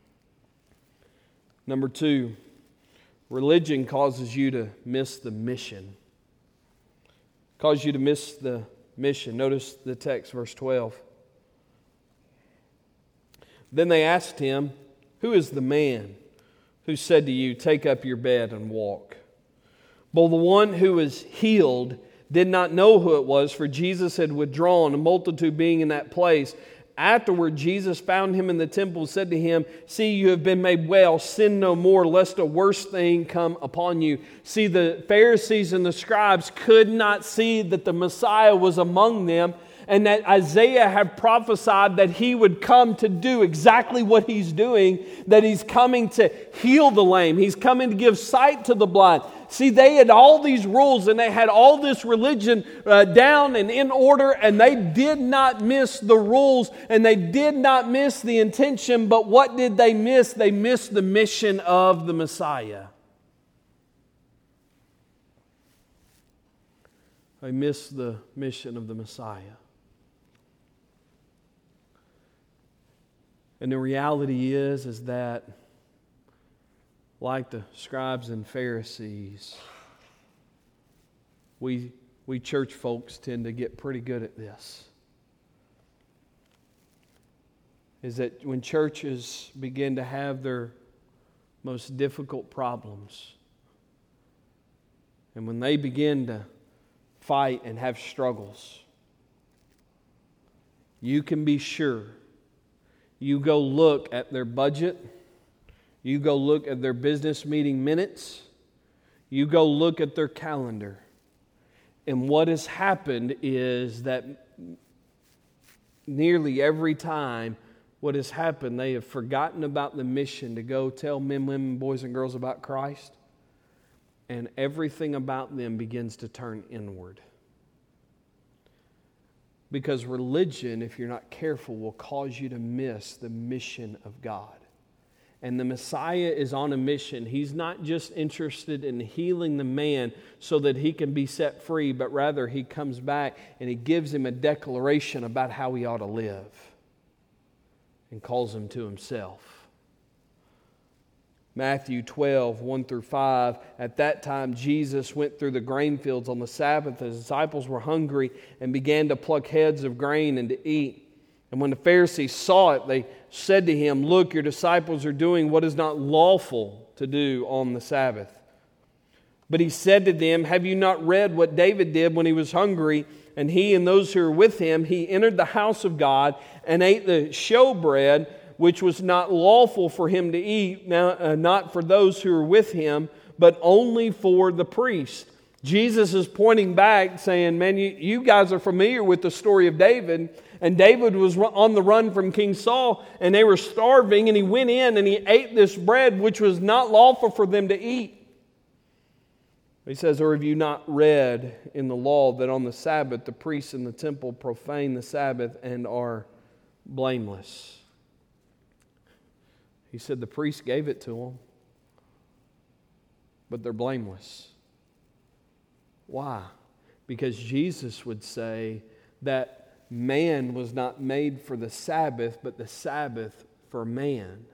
Number two, religion causes you to miss the mission. Causes you to miss the mission. Notice the text, verse 12. Then they asked him, who is the man who said to you, 'Take up your bed and walk.' But the one who was healed did not know who it was, for Jesus had withdrawn, a multitude being in that place. Afterward, Jesus found him in the temple and said to him, 'See, you have been made well. Sin no more, lest a worse thing come upon you.'" See, the Pharisees and the scribes could not see that the Messiah was among them, and that Isaiah had prophesied that he would come to do exactly what he's doing, that he's coming to heal the lame. He's coming to give sight to the blind. See, they had all these rules and they had all this religion down and in order, and they did not miss the rules and they did not miss the intention. But what did they miss? They missed the mission of the Messiah. They missed the mission of the Messiah. And the reality is that, like the scribes and Pharisees, we church folks tend to get pretty good at this. Is that when churches begin to have their most difficult problems, and when they begin to fight and have struggles, you can be sure you go look at their budget, you go look at their business meeting minutes, you go look at their calendar, and what has happened is that nearly every time what has happened, they have forgotten about the mission to go tell men, women, boys, and girls about Christ, and everything about them begins to turn inward. Because religion, if you're not careful, will cause you to miss the mission of God. And the Messiah is on a mission. He's not just interested in healing the man so that he can be set free, but rather he comes back and he gives him a declaration about how he ought to live and calls him to himself. Matthew 12, 1 through 5. At that time, Jesus went through the grain fields on the Sabbath. His disciples were hungry and began to pluck heads of grain and to eat. And when the Pharisees saw it, they said to him, "Look, your disciples are doing what is not lawful to do on the Sabbath." But he said to them, "Have you not read what David did when he was hungry, and he and those who were with him? He entered the house of God and ate the showbread, which was not lawful for him to eat, not for those who were with him, but only for the priest." Jesus is pointing back saying, man, you guys are familiar with the story of David. And David was on the run from King Saul, and they were starving, and he went in and he ate this bread which was not lawful for them to eat. He says, "Or have you not read in the law that on the Sabbath the priests in the temple profane the Sabbath and are blameless?" He said the priest gave it to them, but they're blameless. Why? Because Jesus would say that man was not made for the Sabbath, but the Sabbath for man.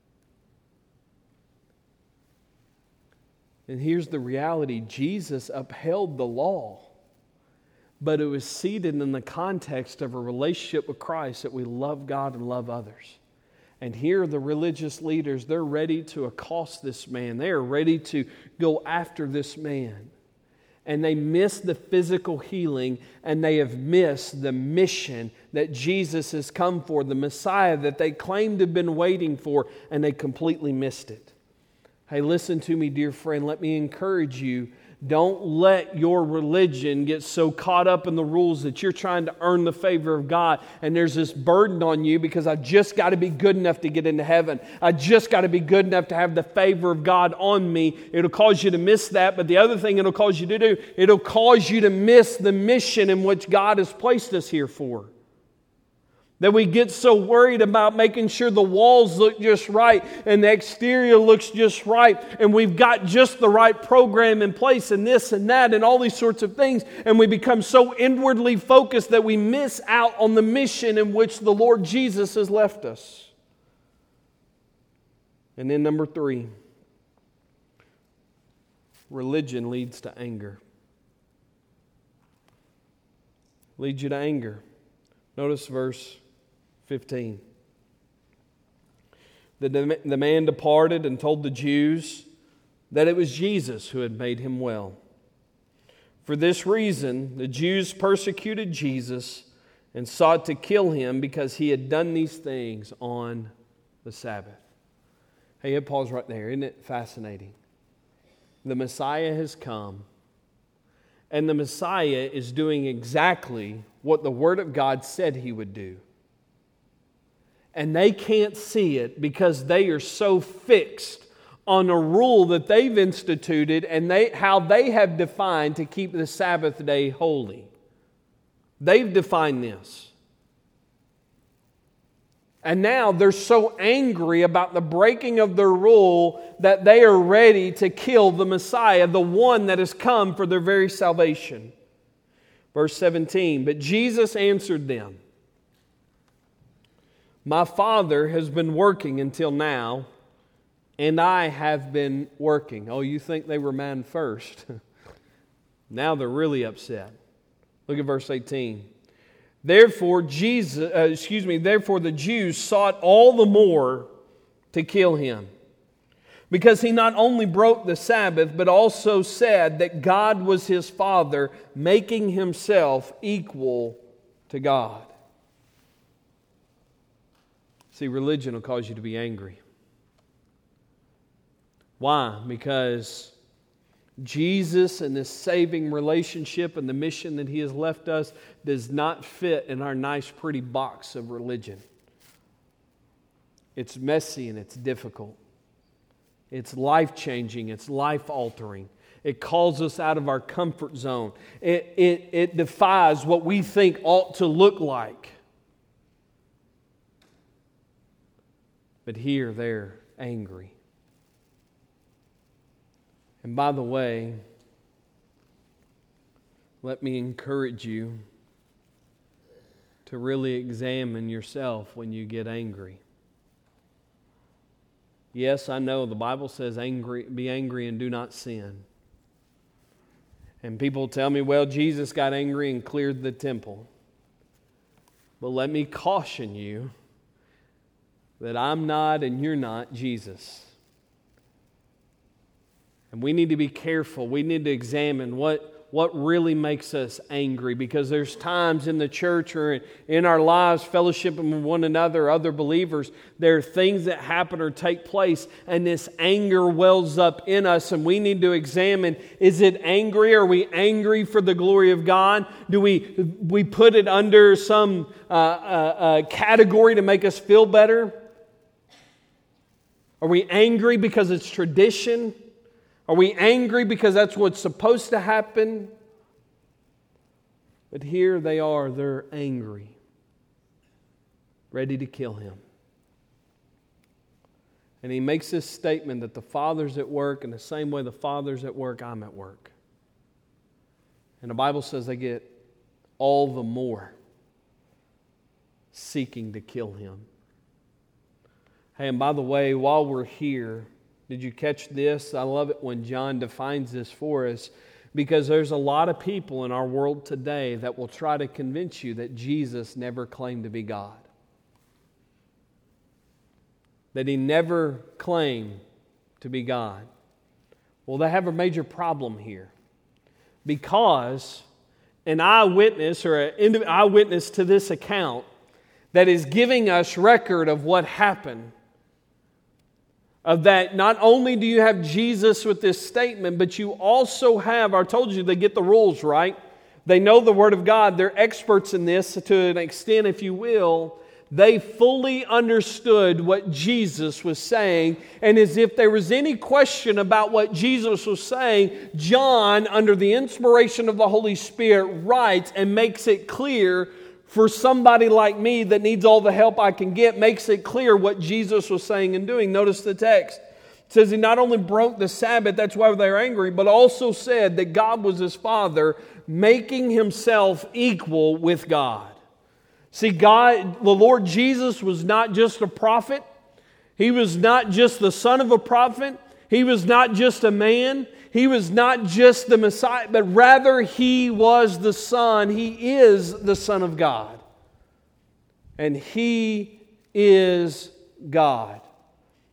And here's the reality. Jesus upheld the law, but it was seated in the context of a relationship with Christ, that we love God and love others. And here the religious leaders, they're ready to accost this man. They are ready to go after this man. And they miss the physical healing, and they have missed the mission that Jesus has come for, the Messiah that they claimed to have been waiting for, and they completely missed it. Hey, listen to me, dear friend. Let me encourage you. Don't let your religion get so caught up in the rules that you're trying to earn the favor of God. And there's this burden on you because I just got to be good enough to get into heaven. I just got to be good enough to have the favor of God on me. It'll cause you to miss that. But the other thing it'll cause you to do, it'll cause you to miss the mission in which God has placed us here for. That we get so worried about making sure the walls look just right and the exterior looks just right and we've got just the right program in place and this and that and all these sorts of things, and we become so inwardly focused that we miss out on the mission in which the Lord Jesus has left us. And then number 3, religion leads to anger. Leads you to anger. Notice verse 15. The man departed and told the Jews that it was Jesus who had made him well. For this reason, the Jews persecuted Jesus and sought to kill him because he had done these things on the Sabbath. Hey, pause right there. Isn't it fascinating? The Messiah has come, and the Messiah is doing exactly what the Word of God said he would do. And they can't see it because they are so fixed on a rule that they've instituted and how they have defined to keep the Sabbath day holy. They've defined this. And now they're so angry about the breaking of their rule that they are ready to kill the Messiah, the one that has come for their very salvation. Verse 17, but Jesus answered them, my Father has been working until now, and I have been working. Oh, you think they were man first? Now they're really upset. Look at verse 18. Therefore the Jews sought all the more to kill him, because he not only broke the Sabbath, but also said that God was his Father, making himself equal to God. See, religion will cause you to be angry. Why? Because Jesus and this saving relationship and the mission that he has left us does not fit in our nice, pretty box of religion. It's messy and it's difficult. It's life-changing. It's life-altering. It calls us out of our comfort zone. It defies what we think ought to look like. But here they're angry. And by the way, let me encourage you to really examine yourself when you get angry. Yes, I know the Bible says be angry and do not sin. And people tell me, well, Jesus got angry and cleared the temple. But let me caution you that I'm not and you're not Jesus. And we need to be careful. We need to examine what really makes us angry, because there's times in the church or in our lives, fellowshipping with one another, other believers, there are things that happen or take place, and this anger wells up in us, and we need to examine, is it angry? Are we angry for the glory of God? Do we put it under some category to make us feel better? Are we angry because it's tradition? Are we angry because that's what's supposed to happen? But here they are, they're angry, ready to kill him. And he makes this statement that the Father's at work, and the same way the Father's at work, I'm at work. And the Bible says they get all the more seeking to kill him. Hey, and by the way, while we're here, did you catch this? I love it when John defines this for us, because there's a lot of people in our world today that will try to convince you that Jesus never claimed to be God. That he never claimed to be God. Well, they have a major problem here, because an eyewitness or an eyewitness to this account that is giving us record of what happened, of that, not only do you have Jesus with this statement, but you also have, I told you they get the rules right. They know the Word of God. They're experts in this to an extent, if you will. They fully understood what Jesus was saying. And as if there was any question about what Jesus was saying, John, under the inspiration of the Holy Spirit, writes and makes it clear for somebody like me that needs all the help I can get, makes it clear what Jesus was saying and doing. Notice the text. It says he not only broke the Sabbath, that's why they're angry, but also said that God was his Father, making himself equal with God. See, God, the Lord Jesus was not just a prophet. He was not just the son of a prophet. He was not just a man. He was not just the Messiah, but rather he was the Son. He is the Son of God. And he is God.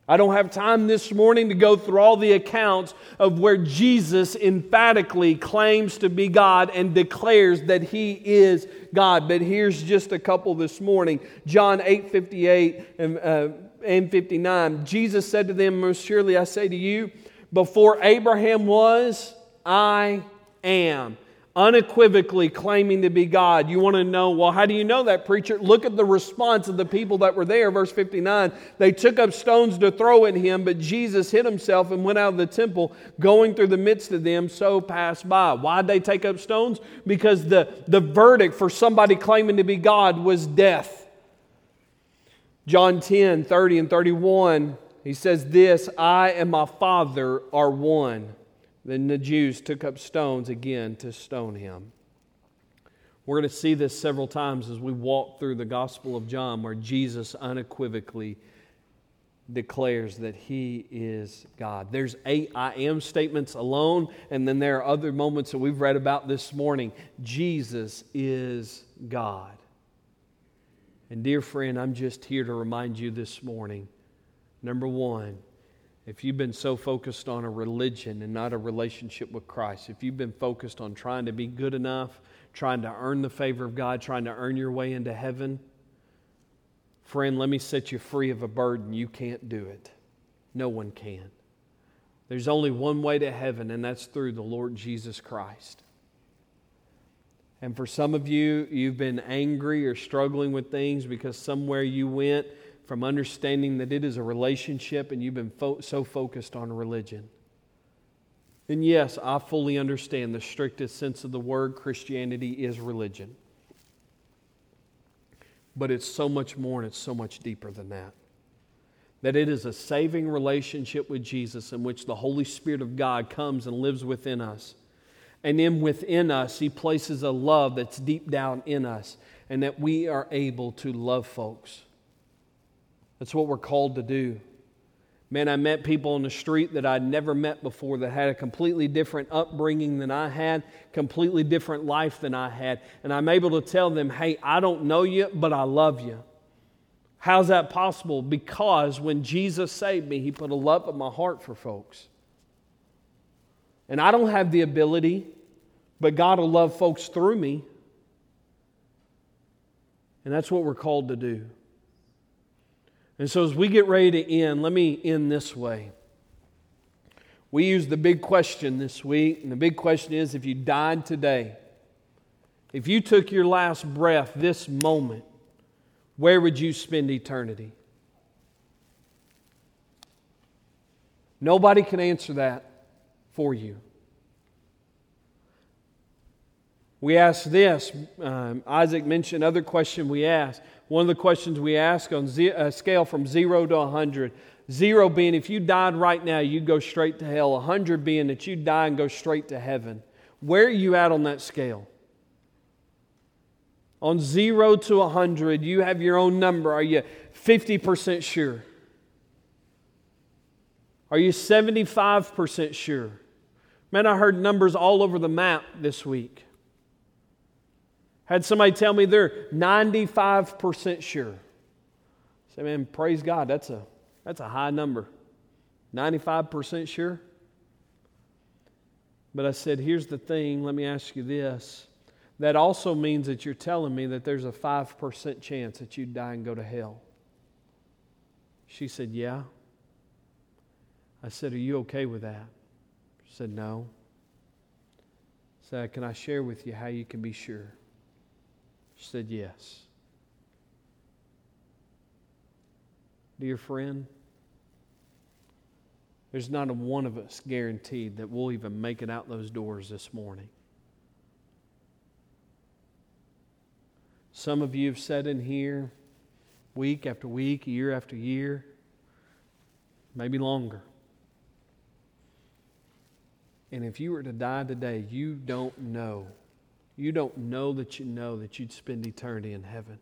I don't have time this morning to go through all the accounts of where Jesus emphatically claims to be God and declares that He is God. But here's just a couple this morning. John 8:58 and 59. Jesus said to them, "Most surely I say to you, before Abraham was, I am." Unequivocally claiming to be God. You want to know, well, how do you know that, preacher? Look at the response of the people that were there. Verse 59, they took up stones to throw at Him, but Jesus hid Himself and went out of the temple, going through the midst of them, so passed by. Why'd they take up stones? Because the verdict for somebody claiming to be God was death. John 10:30 and 31, He says this, "I and my Father are one." Then the Jews took up stones again to stone Him. We're going to see this several times as we walk through the Gospel of John, where Jesus unequivocally declares that He is God. There's 8 I am statements alone, and then there are other moments that we've read about this morning. Jesus is God. And dear friend, I'm just here to remind you this morning, number one, if you've been so focused on a religion and not a relationship with Christ, if you've been focused on trying to be good enough, trying to earn the favor of God, trying to earn your way into heaven, friend, let me set you free of a burden. You can't do it. No one can. There's only one way to heaven, and that's through the Lord Jesus Christ. And for some of you, you've been angry or struggling with things because somewhere you went from understanding that it is a relationship and you've been so focused on religion. And yes, I fully understand the strictest sense of the word, Christianity is religion. But it's so much more and it's so much deeper than that. That it is a saving relationship with Jesus in which the Holy Spirit of God comes and lives within us. And then within us, He places a love that's deep down in us and that we are able to love folks. That's what we're called to do. Man, I met people on the street that I'd never met before that had a completely different upbringing than I had, completely different life than I had. And I'm able to tell them, hey, I don't know you, but I love you. How's that possible? Because when Jesus saved me, He put a love in my heart for folks. And I don't have the ability, but God will love folks through me. And that's what we're called to do. And so as we get ready to end, let me end this way. We used the big question this week, and the big question is, if you died today, if you took your last breath this moment, where would you spend eternity? Nobody can answer that for you. We asked this. Isaac mentioned another question we asked. One of the questions we ask on a scale from 0 to 100. 0 being if you died right now, you'd go straight to hell. 100 being that you'd die and go straight to heaven. Where are you at on that scale? On 0 to 100, you have your own number. Are you 50% sure? Are you 75% sure? Man, I heard numbers all over the map this week. Had somebody tell me they're 95% sure. I say, man, praise God, that's a high number. 95% sure? But I said, here's the thing, let me ask you this. That also means that you're telling me that there's a 5% chance that you'd die and go to hell. She said, yeah. I said, are you okay with that? She said, no. I said, can I share with you how you can be sure? She said, yes. Dear friend, there's not a one of us guaranteed that we'll even make it out those doors this morning. Some of you have sat in here week after week, year after year, maybe longer. And if you were to die today, you don't know that you'd spend eternity in heaven.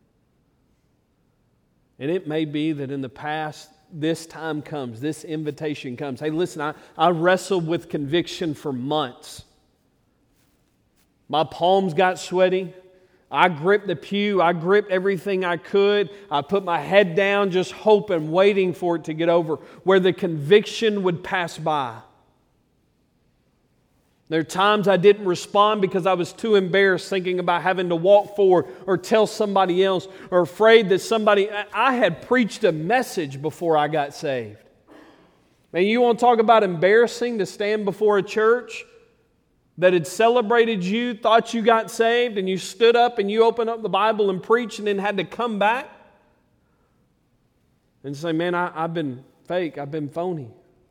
And it may be that in the past, this time comes, this invitation comes. Hey, listen, I wrestled with conviction for months. My palms got sweaty. I gripped the pew. I gripped everything I could. I put my head down just hoping, waiting for it to get over, where the conviction would pass by. There are times I didn't respond because I was too embarrassed thinking about having to walk forward or tell somebody else, or afraid that somebody... I had preached a message before I got saved. Man, you want to talk about embarrassing to stand before a church that had celebrated you, thought you got saved, and you stood up and you opened up the Bible and preached and then had to come back and say, man, I've been fake, I've been phony.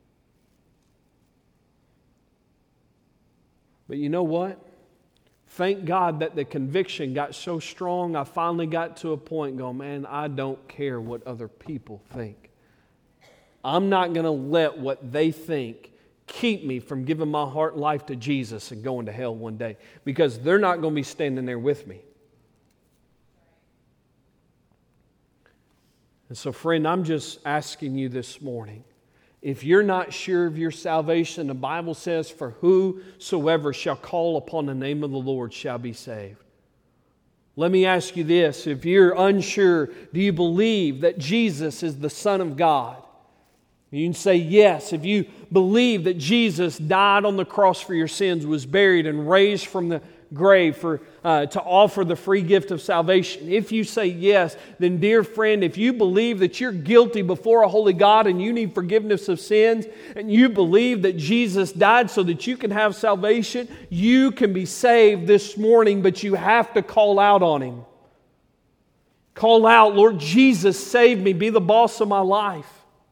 But you know what? Thank God that the conviction got so strong, I finally got to a point going, man, I don't care what other people think. I'm not going to let what they think keep me from giving my heart and life to Jesus and going to hell one day, because they're not going to be standing there with me. And so, friend, I'm just asking you this morning, if you're not sure of your salvation, the Bible says, for whosoever shall call upon the name of the Lord shall be saved. Let me ask you this, if you're unsure, do you believe that Jesus is the Son of God? You can say yes. If you believe that Jesus died on the cross for your sins, was buried and raised from the grave to offer the free gift of salvation. If you say yes, then dear friend, if you believe that you're guilty before a holy God and you need forgiveness of sins, and you believe that Jesus died so that you can have salvation, you can be saved this morning, but you have to call out on Him. Call out, Lord Jesus, save me, be the boss of my life.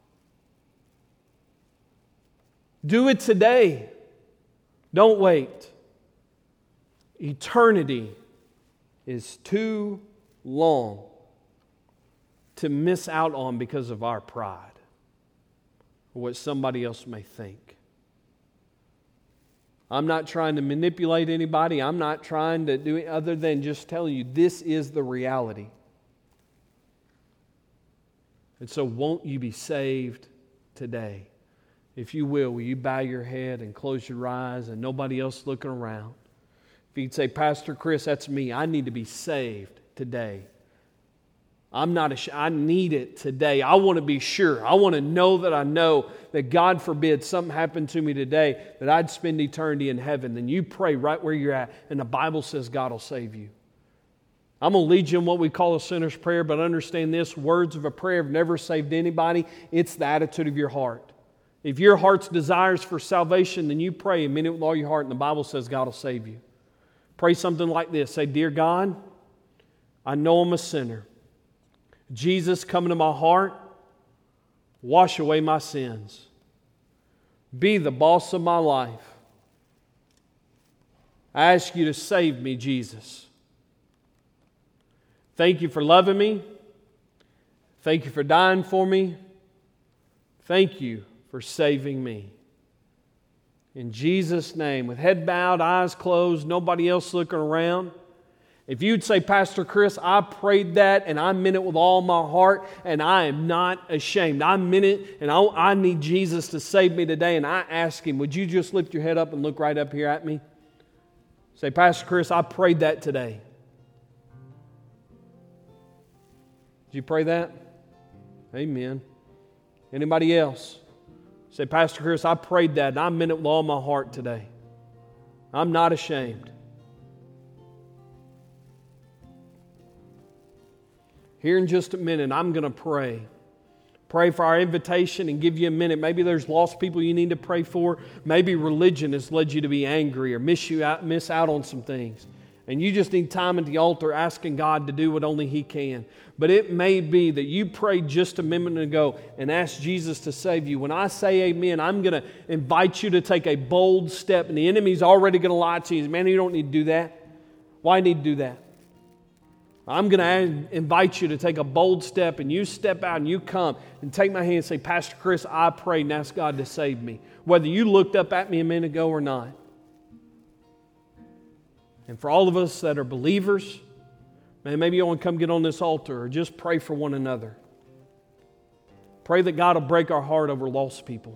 Do it today. Don't wait. Eternity is too long to miss out on because of our pride or what somebody else may think. I'm not trying to manipulate anybody. I'm not trying to do it other than just tell you this is the reality. And so won't you be saved today? If you will you bow your head and close your eyes and nobody else looking around? If you'd say, Pastor Chris, that's me. I need to be saved today. I need it today. I want to be sure. I want to know that God forbid something happened to me today, that I'd spend eternity in heaven. Then you pray right where you're at, and the Bible says God will save you. I'm going to lead you in what we call a sinner's prayer, but understand this, words of a prayer have never saved anybody. It's the attitude of your heart. If your heart's desires for salvation, then you pray and mean it with all your heart, and the Bible says God will save you. Pray something like this. Say, Dear God, I know I'm a sinner. Jesus, come into my heart. Wash away my sins. Be the boss of my life. I ask you to save me, Jesus. Thank you for loving me. Thank you for dying for me. Thank you for saving me. In Jesus' name, with head bowed, eyes closed, nobody else looking around. If you'd say, Pastor Chris, I prayed that and I meant it with all my heart and I am not ashamed. I meant it and I need Jesus to save me today, and I ask Him, would you just lift your head up and look right up here at me? Say, Pastor Chris, I prayed that today. Did you pray that? Amen. Anybody else? Say, Pastor Chris, I prayed that and I meant it with all my heart today. I'm not ashamed. Here in just a minute, I'm going to pray. Pray for our invitation and give you a minute. Maybe there's lost people you need to pray for. Maybe religion has led you to be angry or miss out on some things. And you just need time at the altar asking God to do what only He can. But it may be that you prayed just a minute ago and asked Jesus to save you. When I say amen, I'm going to invite you to take a bold step. And the enemy's already going to lie to you. Man, you don't need to do that. Why need to do that? I'm going to invite you to take a bold step, and you step out and you come and take my hand and say, Pastor Chris, I prayed and asked God to save me. Whether you looked up at me a minute ago or not. And for all of us that are believers, man, maybe you want to come get on this altar or just pray for one another. Pray that God will break our heart over lost people.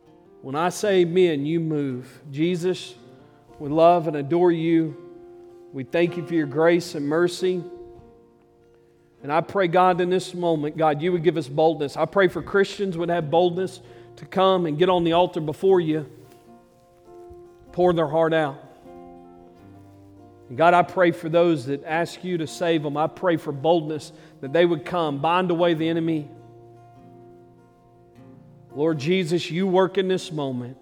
When I say amen, you move. Jesus, we love and adore you. We thank you for your grace and mercy. And I pray, God, in this moment, God, you would give us boldness. I pray for Christians would have boldness to come and get on the altar before you, pour their heart out. And God, I pray for those that ask you to save them. I pray for boldness that they would come, bind away the enemy. Lord Jesus, you work in this moment.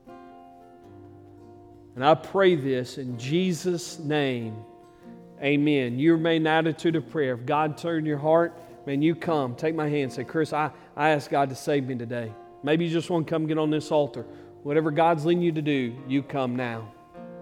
And I pray this in Jesus' name. Amen. You remain in the attitude of prayer. If God turned your heart, man, you come. Take my hand and say, Chris, I ask God to save me today. Maybe you just want to come get on this altar. Whatever God's leading you to do, you come now.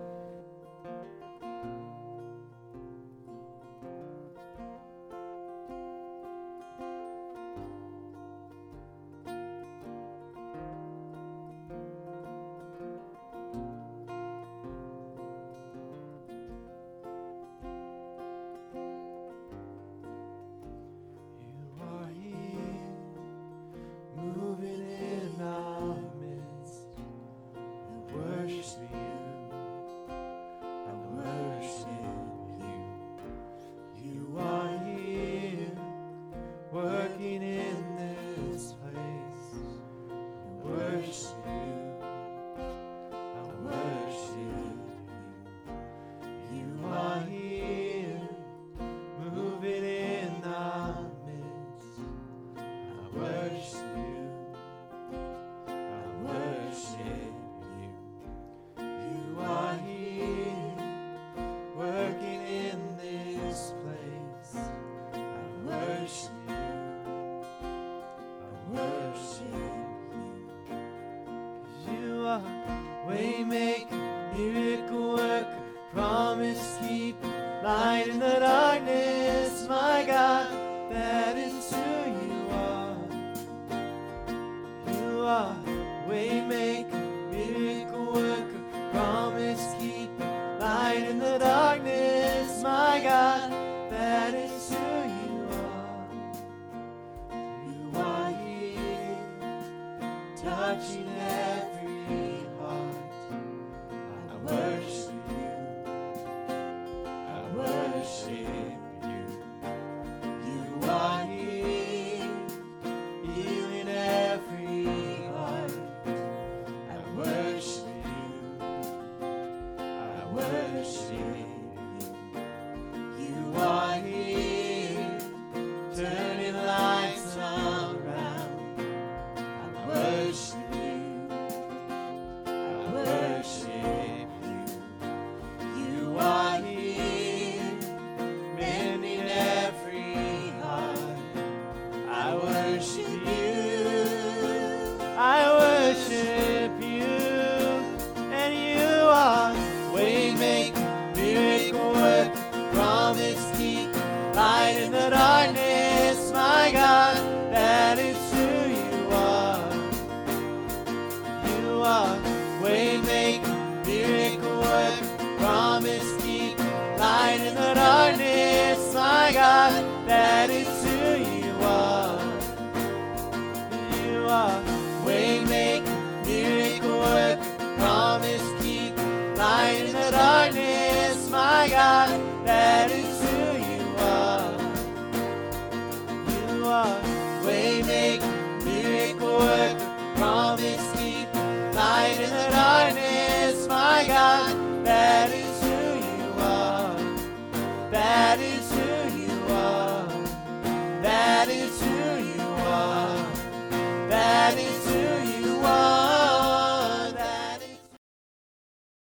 Waymaker, miracle worker, promise keeper, light in the darkness, my God, that is who you are. You are waymaker, miracle worker, promise keeper, light in the darkness, my God, that is who you are. You are here, touching every heart. I worship you. I worship you. You are here, healing every heart. I worship you. I worship you. You are here, turning lives around. I worship you. I worship you. You are here, mending every heart. I worship you. I worship you. And you are waymaker, miracle worker, promise keeper, light in the darkness, my God, that is who you are. You are waymaker, miracle worker, promise keeper, light in the darkness, my God, that is who you are. You are waymaker, miracle worker, promise keeper, light in the darkness.